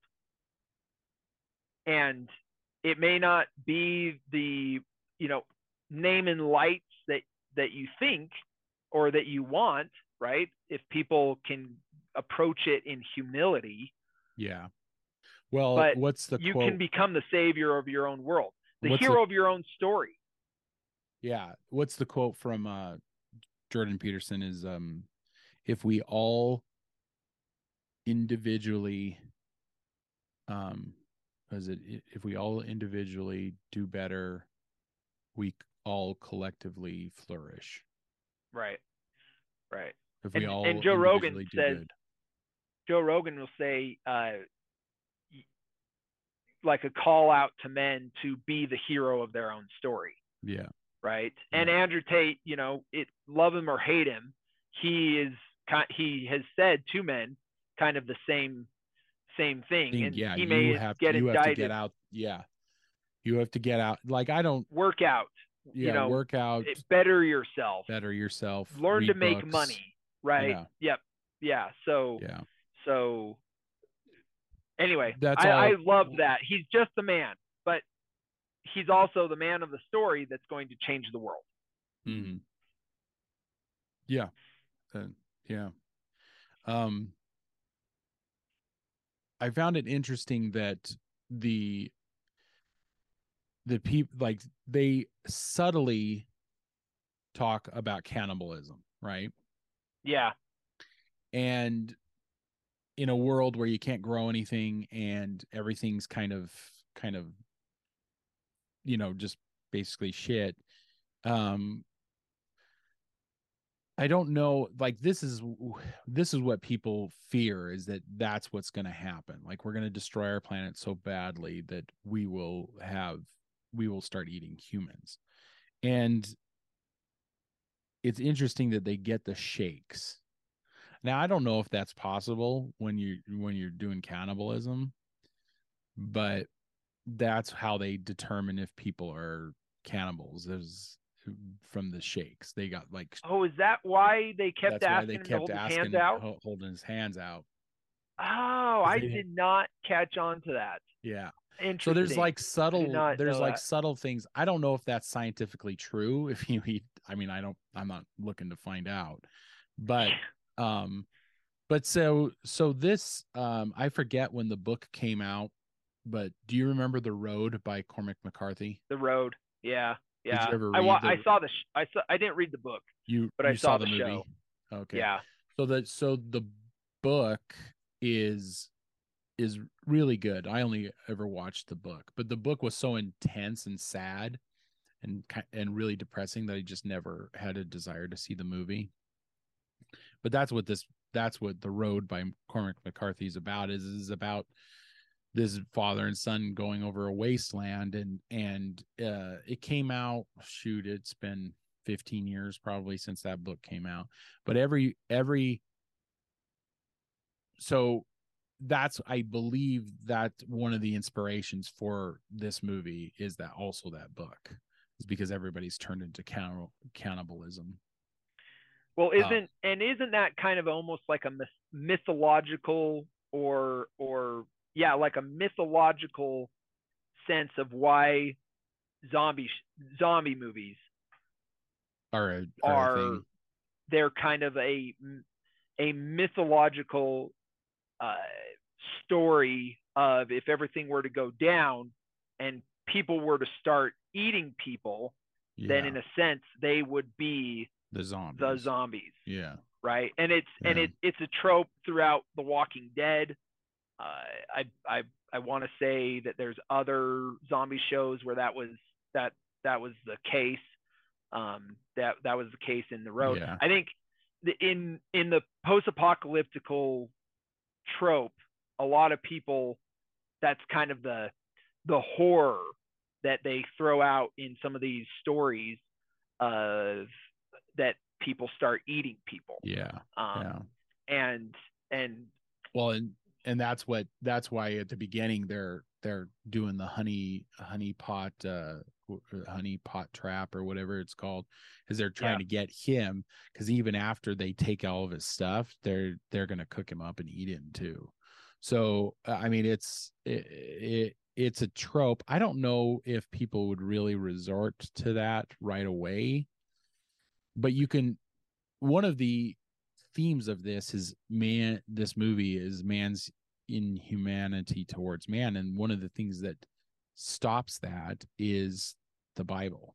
B: And it may not be the, you know, name and lights that, that you think or that you want, right? If people can approach it in humility.
A: Yeah. Well,
B: but
A: what's the
B: you
A: quote?
B: can become the savior of your own world, the
A: what's
B: hero
A: the,
B: of your own story.
A: Yeah. What's the quote from uh, Jordan Peterson is, um, if we all individually, um, is it, if we all individually do better, we all collectively flourish.
B: Right. Right.
A: If we
B: and,
A: all
B: and Joe Rogan
A: do
B: says,
A: good.
B: Joe Rogan will say, uh, like a call out to men to be the hero of their own story.
A: Yeah.
B: Right.
A: Yeah.
B: And Andrew Tate, you know, it love him or hate him, he is he has said to men kind of the same same thing.
A: Think,
B: and
A: yeah,
B: he
A: you
B: may
A: have
B: get
A: to, you
B: indicted.
A: have to get out. Yeah. You have to get out. Like I don't
B: work out.
A: Yeah,
B: you know,
A: work out.
B: Better yourself.
A: Better yourself.
B: Learn to make
A: books.
B: money. Right. Yeah. Yep. Yeah. So
A: yeah.
B: So anyway,
A: that's
B: I,
A: all.
B: I love that. He's just a man, but he's also the man of the story that's going to change the world.
A: Mm-hmm. Yeah. Uh, yeah. Um, I found it interesting that the the people like they subtly talk about cannibalism, right?
B: Yeah.
A: And in a world where you can't grow anything and everything's kind of kind of you know just basically shit, um I don't know, like this is this is what people fear, is that that's what's going to happen. Like we're going to destroy our planet so badly that we will have we will start eating humans. And it's interesting that they get the shakes. Now I don't know if that's possible when you when you're doing cannibalism, but that's how they determine if people are cannibals. There's from the shakes they got like.
B: Oh, is that why they kept
A: that's
B: asking
A: why they
B: him
A: kept
B: to hold
A: asking,
B: his hands out?
A: holding his hands out.
B: Oh, I did not catch on to that.
A: Yeah.
B: Interesting.
A: So there's like subtle there's like
B: that.
A: subtle things. I don't know if that's scientifically true. If you eat, I mean, I don't I'm not looking to find out. But um but so so this um I forget when the book came out, but do you remember The Road by Cormac McCarthy?
B: The Road. Yeah. Yeah.
A: Did you ever
B: I
A: read
B: the, I saw the sh- I saw I didn't read the book.
A: You
B: but
A: you
B: I saw,
A: saw
B: the,
A: the movie.
B: show.
A: Okay.
B: Yeah.
A: So that so the book is is really good. I only ever watched the book, but the book was so intense and sad and and really depressing that I just never had a desire to see the movie. But that's what this that's what The Road by Cormac McCarthy is about. Is is about this father and son going over a wasteland, and and uh, it came out. Shoot, it's been fifteen years probably since that book came out. But every every so that's, I believe that one of the inspirations for this movie is that also that book is because everybody's turned into cann- cannibalism.
B: Well, isn't uh, and isn't that kind of almost like a myth- mythological or or yeah, like a mythological sense of why zombie zombie movies
A: are a,
B: are, are a they're kind of a a mythological uh, story of if everything were to go down and people were to start eating people, yeah. then in a sense they would be
A: the zombies.
B: The zombies.
A: Yeah.
B: Right. And it's yeah. and it it's a trope throughout The Walking Dead. Uh, I I I want to say that there's other zombie shows where that was that that was the case. Um, that that was the case in The Road.
A: Yeah.
B: I think the, in in the post-apocalyptical trope, a lot of people, that's kind of the the horror that they throw out in some of these stories of that people start eating people.
A: Yeah.
B: Um,
A: yeah.
B: And and
A: well, and and that's what that's why at the beginning they're they're doing the honey honey pot uh honey pot trap or whatever it's called, is they're trying yeah. to get him, because even after they take all of his stuff, they're they're gonna cook him up and eat him too. So I mean, it's it, it it's a trope. I don't know if people would really resort to that right away, but you can. One of the themes of this is man. This movie is man's inhumanity towards man, and one of the things that stops that is the Bible,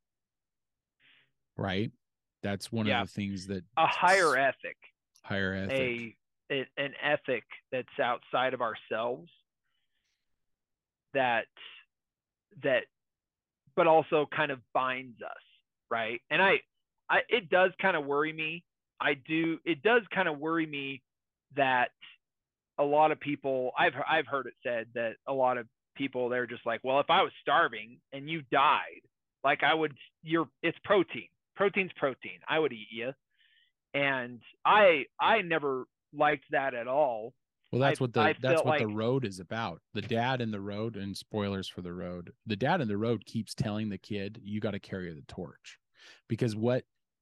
A: right? That's one
B: yeah.
A: of the things that
B: a higher ethic,
A: higher ethic,
B: a, a an ethic that's outside of ourselves, that that, but also kind of binds us, right? And I, I it does kind of worry me. I do. It does kind of worry me that a lot of people, I've I've heard it said that a lot of people, they're just like, well, if I was starving and you died, like I would, you're, it's protein. Protein's protein. I would eat you. And I I never liked that at all.
A: Well, that's
B: I,
A: what the
B: I
A: that's what
B: like,
A: the Road is about. The dad in The Road, and spoilers for The Road, the dad in The Road keeps telling the kid, you got to carry the torch, because what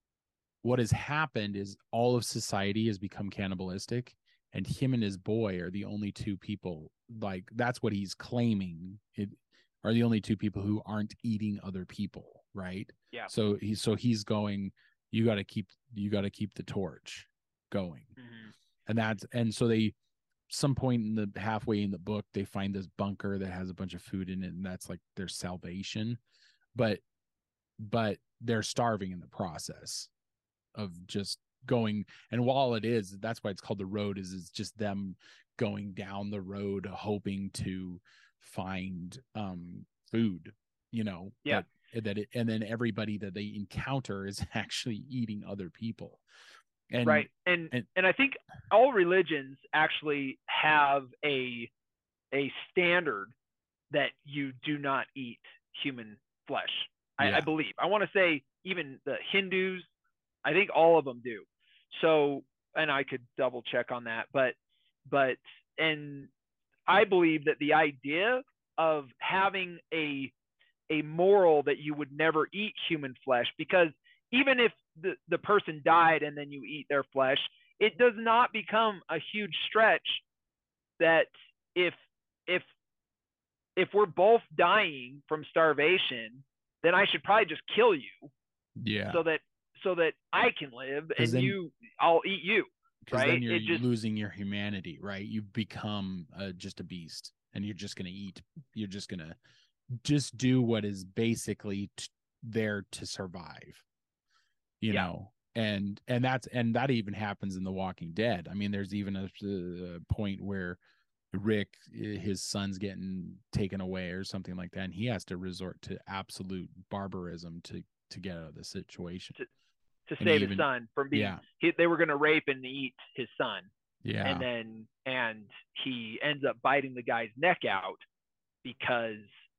A: what has happened is all of society has become cannibalistic, and him and his boy are the only two people, like that's what he's claiming, it are the only two people who aren't eating other people, right?
B: Yeah.
A: So he so he's going, you got to keep you got to keep the torch going. Mm-hmm. And that's and so they some point in the halfway in the book, they find this bunker that has a bunch of food in it, and that's like their salvation. But but they're starving in the process of just going. And while it is, that's why it's called The Road, is it's just them going down the road hoping to find um food, you know.
B: Yeah.
A: That, that it, and then everybody that they encounter is actually eating other people. And
B: right. And, and and I think all religions actually have a a standard that you do not eat human flesh. I, yeah. I believe. I want to say even the Hindus, I think all of them do. So, and I could double check on that, but but and I believe that the idea of having a a moral that you would never eat human flesh, because even if the, the person died and then you eat their flesh, it does not become a huge stretch that if if if we're both dying from starvation, then I should probably just kill you.
A: Yeah.
B: So that so that I can live, and
A: then,
B: you, I'll eat you.
A: Because
B: right?
A: then you're
B: just,
A: losing your humanity, right? You've become uh, just a beast, and you're just gonna eat. You're just gonna just do what is basically t- there to survive. You yeah. know, and and that's and that even happens in The Walking Dead. I mean, there's even a, a point where Rick, his son's getting taken away or something like that, and he has to resort to absolute barbarism to to get out of the situation,
B: to, to
A: and
B: save
A: even,
B: his son from being.
A: Yeah.
B: He, they were going to rape and eat his son.
A: Yeah,
B: and then and he ends up biting the guy's neck out because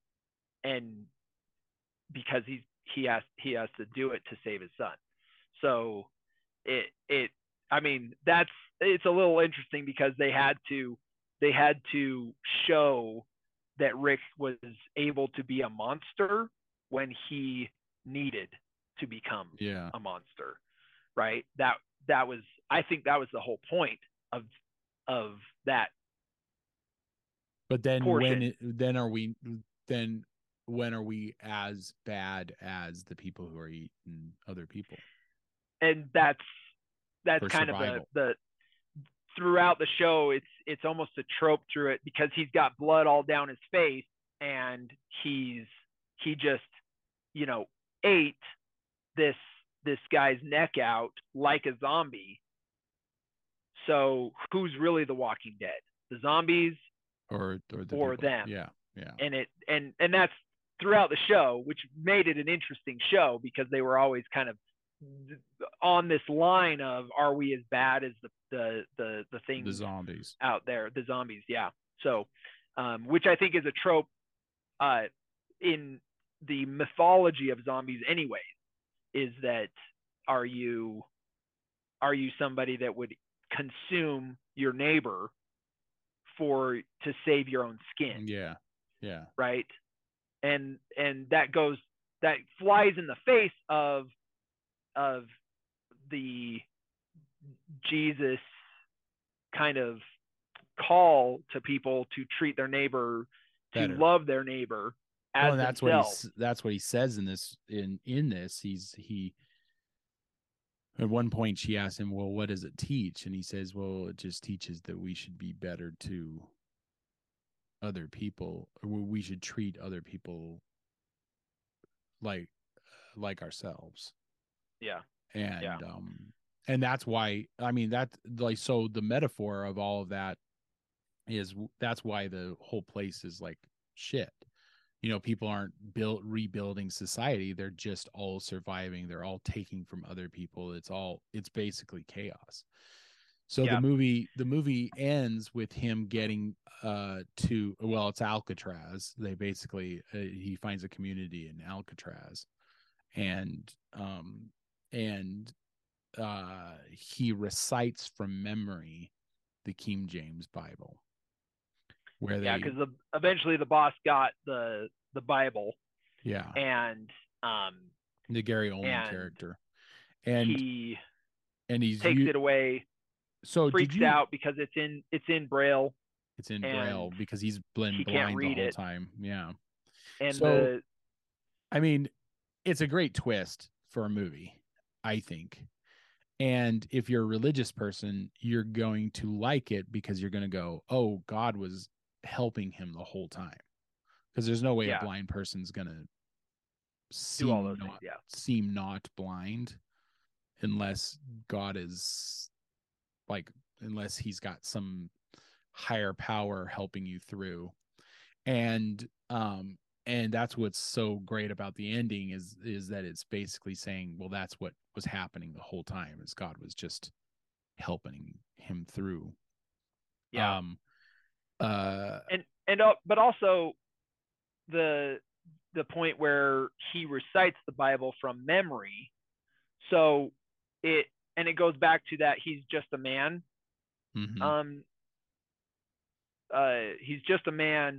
B: and because he's he has he has to do it to save his son. So it it I mean that's it's a little interesting because they had to they had to show that Rick was able to be a monster when he needed to become
A: Yeah.
B: a monster, right? That that was, I think that was the whole point of of that.
A: But then
B: portion.
A: when it, then are we then when are we as bad as the people who are eating other people?
B: And that's that's
A: For
B: kind
A: survival.
B: of the the throughout the show, it's it's almost a trope through it, because he's got blood all down his face, and he's he just, you know, ate this this guy's neck out like a zombie. So who's really the Walking Dead? The zombies
A: or or, the
B: or
A: people.
B: them?
A: Yeah, yeah.
B: And it and and that's throughout the show, which made it an interesting show, because they were always kind of on this line of, are we as bad as the the the, the things
A: The zombies
B: out there, the zombies? Yeah. So, um, which I think is a trope uh, in the mythology of zombies, anyways, is that are you are you somebody that would consume your neighbor for to save your own skin?
A: Yeah, yeah.
B: Right. And and that goes that flies in the face of of the Jesus kind of call to people to treat their neighbor, to
A: Better.
B: love their neighbor as
A: well, and that's
B: themselves.
A: what he that's what he says in this in in this. He's he at one point she asked him, well, what does it teach? And he says, well, it just teaches that we should be better to other people, or we should treat other people like like ourselves.
B: Yeah.
A: And
B: yeah.
A: um and that's why, I mean, that like, so the metaphor of all of that is that's why the whole place is like shit. You know, people aren't built rebuilding society, they're just all surviving, they're all taking from other people. It's all it's basically chaos. So
B: yeah.
A: the movie the movie ends with him getting uh to, well, it's Alcatraz. They basically uh, he finds a community in Alcatraz, and um and uh he recites from memory the King James Bible, where
B: yeah
A: they
B: because the, eventually the boss got the the Bible.
A: Yeah.
B: And um
A: The Gary Oldman
B: and
A: character. And
B: he
A: and he's
B: takes
A: you,
B: it away,
A: so
B: freaks
A: did you
B: out because it's in it's in Braille.
A: It's in
B: and
A: Braille because he's been
B: he can't
A: blind the
B: read
A: whole
B: it.
A: time. Yeah.
B: And
A: So
B: the
A: I mean, it's a great twist for a movie, I think. And if you're a religious person, you're going to like it because you're going to go, oh, God was helping him the whole time. Because there's no way
B: yeah.
A: a blind person's going to
B: do all
A: seem
B: those
A: not,
B: things. Yeah.
A: seem not blind unless God is like, unless he's got some higher power helping you through. And, um, and that's what's so great about the ending is is that it's basically saying, well, that's what was happening the whole time, is God was just helping him through.
B: Yeah.
A: Um uh
B: and and uh, but also the the point where he recites the Bible from memory. So it and it goes back to that he's just a man.
A: mm-hmm.
B: Um uh he's just a man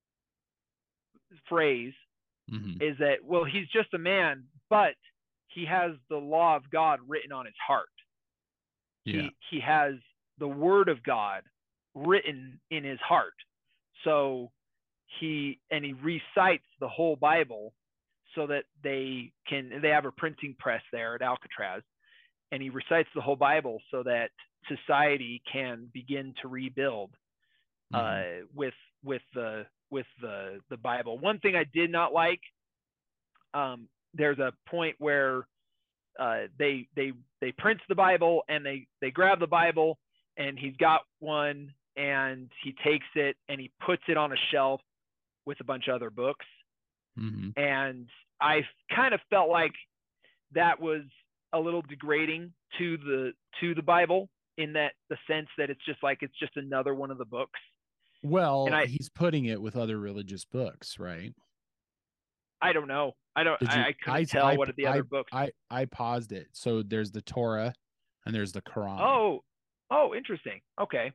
B: phrase
A: mm-hmm.
B: is that, well, he's just a man, but he has the law of God written on his heart.
A: Yeah.
B: He he has the word of God written in his heart. So he and he recites the whole Bible so that they can they have a printing press there at Alcatraz, and he recites the whole Bible so that society can begin to rebuild mm-hmm. uh, with with the with the the Bible. One thing I did not like, um, there's a point where uh, they they they print the Bible and they they grab the Bible, and he's got one and he takes it and he puts it on a shelf with a bunch of other books.
A: Mm-hmm.
B: And I kind of felt like that was a little degrading to the to the Bible, in that the sense that it's just like it's just another one of the books.
A: Well,
B: and I,
A: he's putting it with other religious books, right?
B: I don't know. I don't.
A: You,
B: I, I couldn't
A: I,
B: tell
A: I,
B: what the
A: I,
B: other books.
A: I I paused it. So there's the Torah and there's the Quran.
B: Oh, oh, interesting. Okay.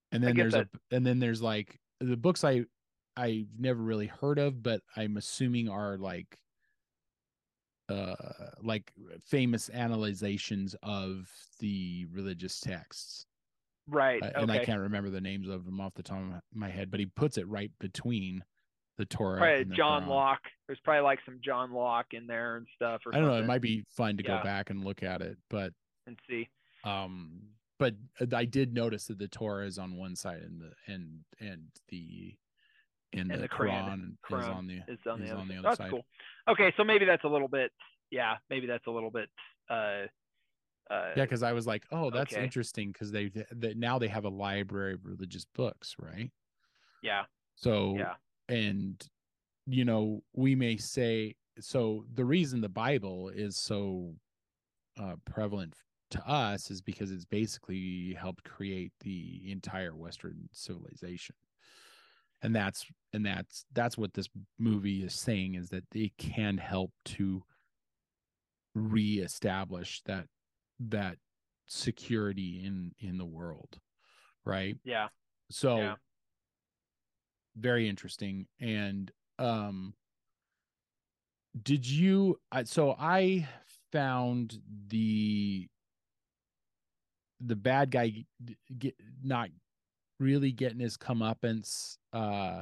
A: And
B: I
A: then
B: get
A: there's
B: that.
A: a and then there's like the books I I've never really heard of, but I'm assuming are like uh like famous analyzations of the religious texts.
B: Right.
A: Uh, and I
B: Okay.
A: can't remember the names of them off the top of my head, but he puts it right between the Torah
B: Probably
A: and the
B: John
A: Quran.
B: Locke. There's probably like some John Locke in there and stuff or
A: I don't know. It
B: something.
A: might be fun to go
B: Yeah.
A: back and look at it, but
B: And see.
A: um, but I did notice that the Torah is on one side and the and and the and
B: And
A: the
B: the Quran,
A: Quran is
B: Quran
A: on the
B: is on the
A: is
B: other
A: on
B: side.
A: the other
B: That's
A: side.
B: cool. Okay, so maybe that's a little bit. Yeah, maybe that's a little bit. Uh, uh,
A: Yeah, because I was like, oh, that's
B: okay.
A: interesting because they that now they have a library of religious books, right?
B: Yeah.
A: So
B: Yeah.
A: and you know we may say so the reason the Bible is so uh, prevalent to us is because it's basically helped create the entire Western civilization, and that's and that's that's what this movie is saying is that it can help to reestablish that that security in in the world, right?
B: Yeah.
A: So
B: Yeah.
A: very interesting. And um did you so I found the the bad guy get not really getting his comeuppance uh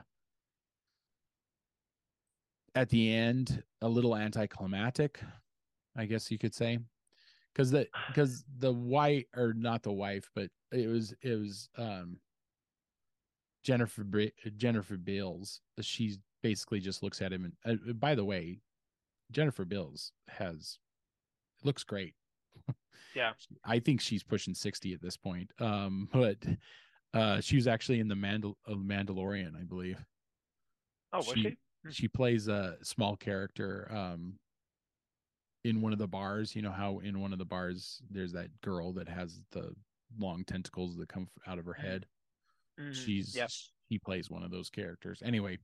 A: at the end a little anticlimactic, I guess you could say. Because the because the wife or not the wife, but it was it was um Jennifer Jennifer Beals. She basically just looks at him and uh, by the way, Jennifer Beals has looks great.
B: Yeah.
A: I think she's pushing sixty at this point. Um, but uh, she was actually in the Mandal- uh, Mandalorian, I believe.
B: Oh, was
A: She
B: she? Hmm.
A: she plays a small character um, in one of the bars. You know how in one of the bars there's that girl that has the long tentacles that come out of her
B: Mm-hmm.
A: head.
B: Mm-hmm. Yep.
A: She's he plays one of those characters. Anyway,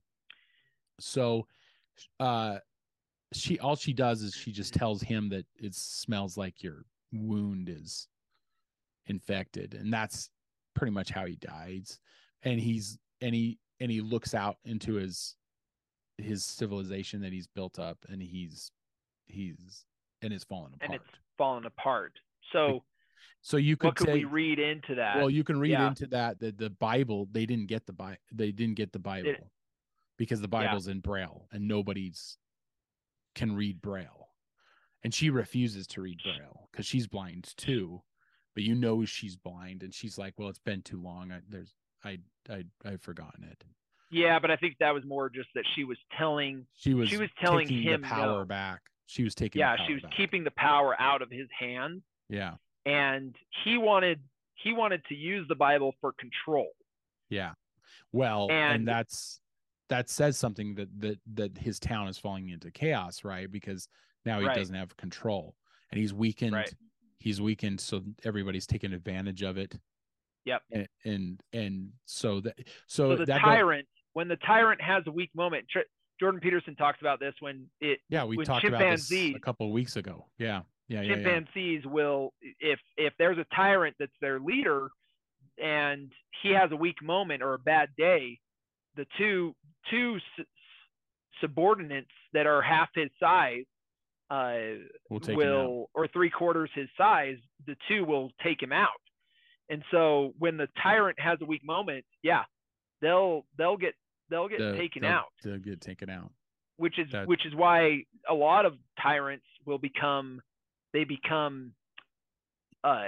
A: so uh, she all she does is she just tells him that it smells like your wound is infected, and that's pretty much how he dies. And he's and he and he looks out into his his civilization that he's built up, and he's he's and it's falling
B: And
A: apart.
B: it's fallen apart. So,
A: so you could
B: what could we
A: say,
B: read into that?
A: well, you can read
B: Yeah.
A: into that that the Bible they didn't get the Bi- they didn't get the Bible
B: It,
A: because the
B: yeah.
A: Bible's in Braille and nobody's can read Braille, and she refuses to read Braille because she's blind too. But you know she's blind, and she's like, "Well, it's been too long. I, there's I I I've forgotten it."
B: Yeah, but I think that was more just that she was telling
A: She was
B: she was telling
A: taking the
B: him
A: power
B: no.
A: back. She was taking the
B: Yeah,
A: power
B: she was
A: back.
B: keeping the power out of his hands,
A: Yeah.
B: and he wanted he wanted to use the Bible for control.
A: Yeah. Well, and,
B: And
A: that's that says something that that that his town is falling into chaos, right? Because now he
B: right,
A: doesn't have control, and he's weakened.
B: right.
A: He's weakened, so everybody's taking advantage of it.
B: Yep.
A: And and, and so that so,
B: So the
A: that
B: tyrant, when the tyrant has a weak moment, Tr- Jordan Peterson talks about this when it
A: yeah, we
B: when
A: talked about this
B: chimpanzees
A: a couple of weeks ago. Yeah. Yeah, yeah, yeah.
B: chimpanzees will if if there's a tyrant that's their leader and he has a weak moment or a bad day, the two two s- subordinates that are half his size uh,
A: We'll take him out.
B: will or three quarters his size, the two will take him out. And so when the tyrant has a weak moment, yeah, they'll they'll get they'll get
A: The,
B: taken
A: they'll,
B: out,
A: they'll get taken out.
B: which is
A: That
B: which is why a lot of tyrants will become they become uh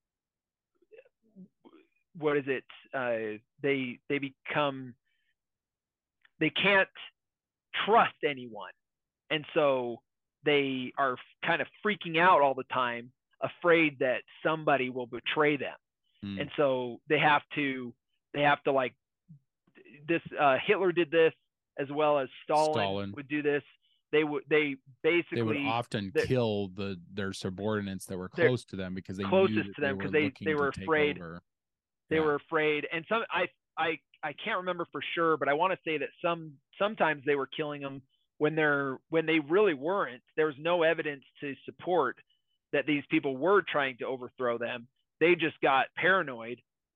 B: what is it uh they they become they can't trust anyone, and so they are kind of freaking out all the time, afraid that somebody will betray them.
A: mm,
B: And so they have to they have to like this uh Hitler did this, as well as Stalin,
A: Stalin.
B: would do this. They would they basically
A: They would often kill the their subordinates that were close to them because they
B: closest
A: knew that
B: to
A: they
B: them
A: were
B: because they
A: looking
B: they were
A: to take
B: afraid
A: over.
B: they
A: Yeah.
B: were afraid. And some I I I can't remember for sure, but I want to say that some sometimes they were killing them when they're when they really weren't. There was no evidence to support that these people were trying to overthrow them. They just got paranoid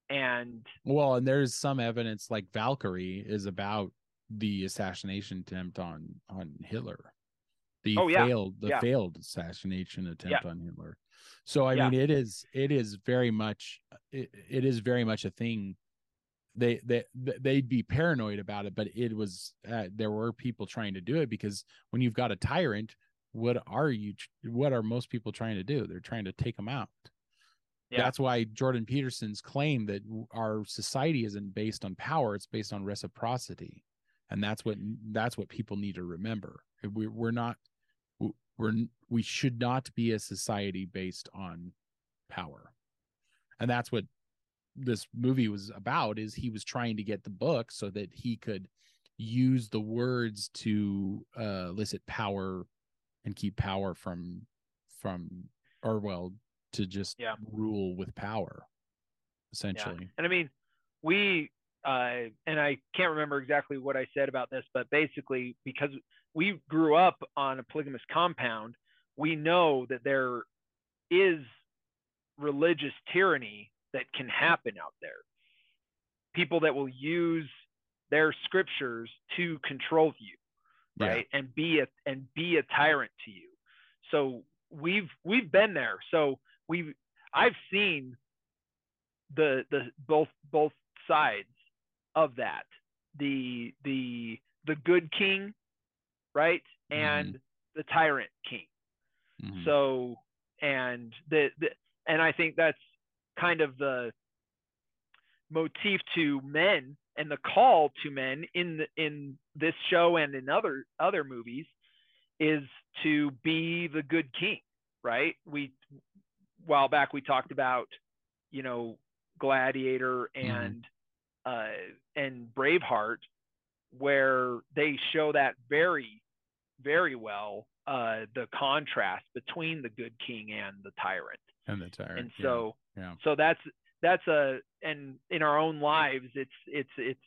B: And
A: well, and there's some evidence like Valkyrie is about the assassination attempt on on Hitler. The
B: oh yeah,
A: failed the
B: yeah,
A: failed assassination
B: yeah,
A: attempt on Hitler. So I
B: yeah,
A: mean it is it is very much it, it is very much a thing. They they they'd be paranoid about it, but it was uh, there were people trying to do it because when you've got a tyrant, what are you what are most people trying to do? They're trying to take them out.
B: yeah,
A: That's why Jordan Peterson's claim that our society isn't based on power, it's based on reciprocity. And that's what that's what people need to remember. We, we're not we're we should not be a society based on power. And that's what this movie was about, is he was trying to get the book so that he could use the words to uh, elicit power and keep power from from or well to just
B: yeah,
A: rule with power
B: yeah.
A: essentially.
B: And I mean, we uh, and I can't remember exactly what I said about this, but basically, because we grew up on a polygamous compound, we know that there is religious tyranny that can happen out there. People that will use their scriptures to control you,
A: Yeah.
B: right? And be a and be a tyrant to you. So we've we've been there. So we I've seen the the both both sides of that. The the the good king, right? And
A: Mm-hmm.
B: the tyrant king.
A: Mm-hmm.
B: So and the, the and I think that's kind of the motif to men and the call to men in the, in this show and in other other movies is to be the good king, right? We a while back we talked about, you know, Gladiator
A: Mm-hmm.
B: and uh, and Braveheart, where they show that very very well, uh, the contrast between the good king and the tyrant.
A: And the tyrant.
B: And
A: Yeah.
B: so
A: Yeah.
B: so that's that's a and in our own lives it's it's it's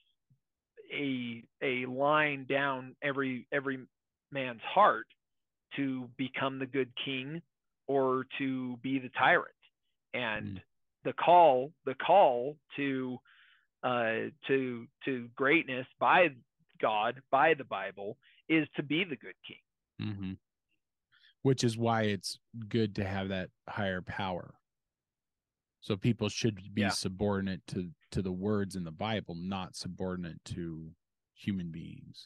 B: a a line down every every man's heart to become the good king or to be the tyrant. And
A: Mm.
B: the call the call to uh to to greatness by God, by the Bible, is to be the good king.
A: Mm-hmm. Which is why it's good to have that higher power. So people should be
B: Yeah.
A: subordinate to to the words in the Bible, not subordinate to human beings.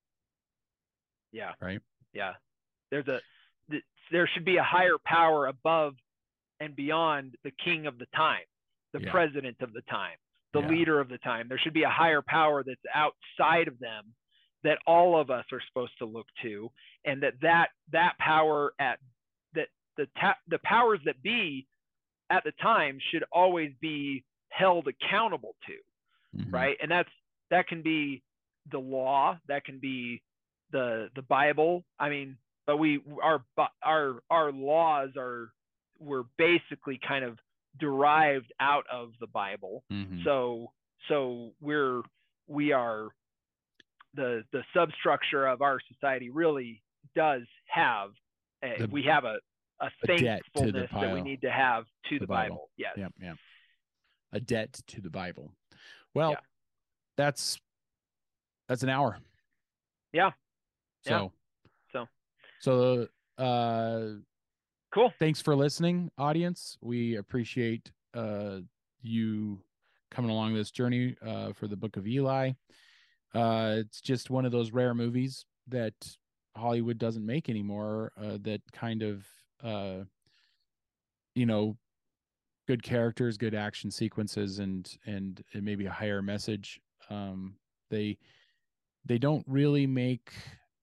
B: Yeah.
A: Right?
B: Yeah. There's a there should be a higher power above and beyond the king of the time, the
A: Yeah.
B: president of the time, the
A: Yeah.
B: leader of the time. There should be a higher power that's outside of them that all of us are supposed to look to, and that that that power at that the ta- the powers that be at the time should always be held accountable to,
A: Mm-hmm.
B: right? And that's that can be the law, that can be the the Bible. I mean, but we our our our laws are were basically kind of derived out of the Bible.
A: Mm-hmm.
B: So so we're we are the the substructure of our society really does have a,
A: The,
B: we have a a
A: a debt to the
B: thankfulness that we
A: pile,
B: need to have to
A: the
B: the
A: Bible.
B: Bible. Yes.
A: Yeah, yeah. A debt to the Bible. Well,
B: Yeah.
A: that's that's an hour.
B: Yeah.
A: So
B: yeah.
A: So so uh
B: cool.
A: Thanks for listening, audience. We appreciate uh you coming along this journey uh for the Book of Eli. Uh it's just one of those rare movies that Hollywood doesn't make anymore, uh that kind of uh you know good characters, good action sequences, and and maybe a higher message. Um, they they don't really make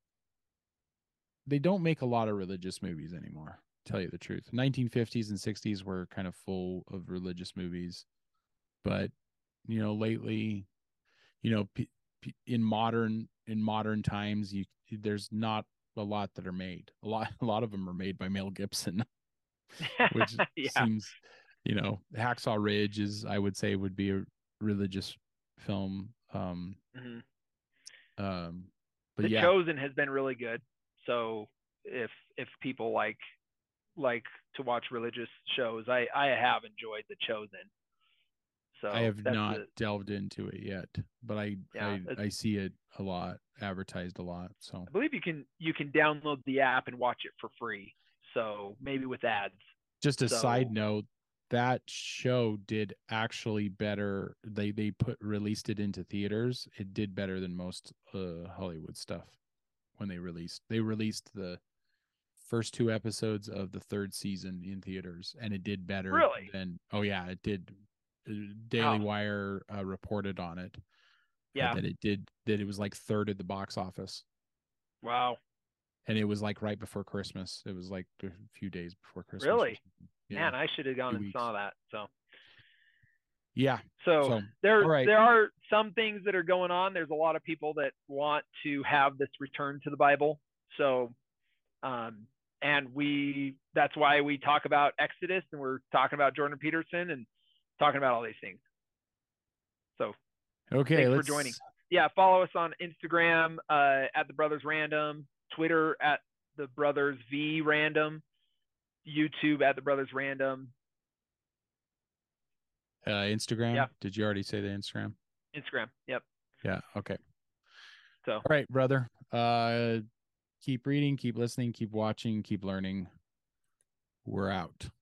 A: they don't make a lot of religious movies anymore. To tell you the truth, nineteen fifties and sixties were kind of full of religious movies, but you know lately, you know, p- p- in modern in modern times, you there's not a lot that are made. A lot a lot of them are made by Mel Gibson, which
B: yeah.
A: seems, you know, Hacksaw Ridge is, I would say, would be a religious film. Um,
B: mm-hmm.
A: um, but
B: The
A: yeah,
B: Chosen has been really good. So if if people like like to watch religious shows, I I have enjoyed The Chosen. So
A: I have
B: that's
A: not
B: the,
A: delved into it yet, but I
B: yeah,
A: I I see it a lot advertised a lot. So
B: I believe you can you can download the app and watch it for free. So maybe with ads.
A: just a
B: So
A: side note, that show did actually better. They they put released it into theaters. It did better than most uh, Hollywood stuff when they released. They released the first two episodes of the third season in theaters, and it did better
B: really,
A: than. Oh yeah, it did. uh, Daily
B: wow,
A: Wire uh, reported on it uh,
B: yeah,
A: that it did that it was like third at the box office,
B: wow,
A: and it was like right before Christmas. It was like a few days before Christmas or
B: really,
A: something. Yeah,
B: man, I should have gone
A: two
B: and
A: weeks.
B: saw that. So
A: Yeah.
B: so
A: So
B: there
A: all right.
B: there are some things that are going on. There's a lot of people that want to have this return to the Bible. So um, and we that's why we talk about Exodus and we're talking about Jordan Peterson and talking about all these things. So
A: Okay.
B: thanks for joining.
A: Let's.
B: Yeah, follow us on Instagram uh, at the Brothers Random, Twitter at the Brothers V Random, YouTube at the Brothers Random.
A: Uh, Instagram.
B: Yeah,
A: Did you already say the Instagram?
B: Instagram. Yep.
A: Yeah. Okay.
B: So
A: All right, brother. Uh, keep reading, keep listening, keep watching, keep learning. We're out.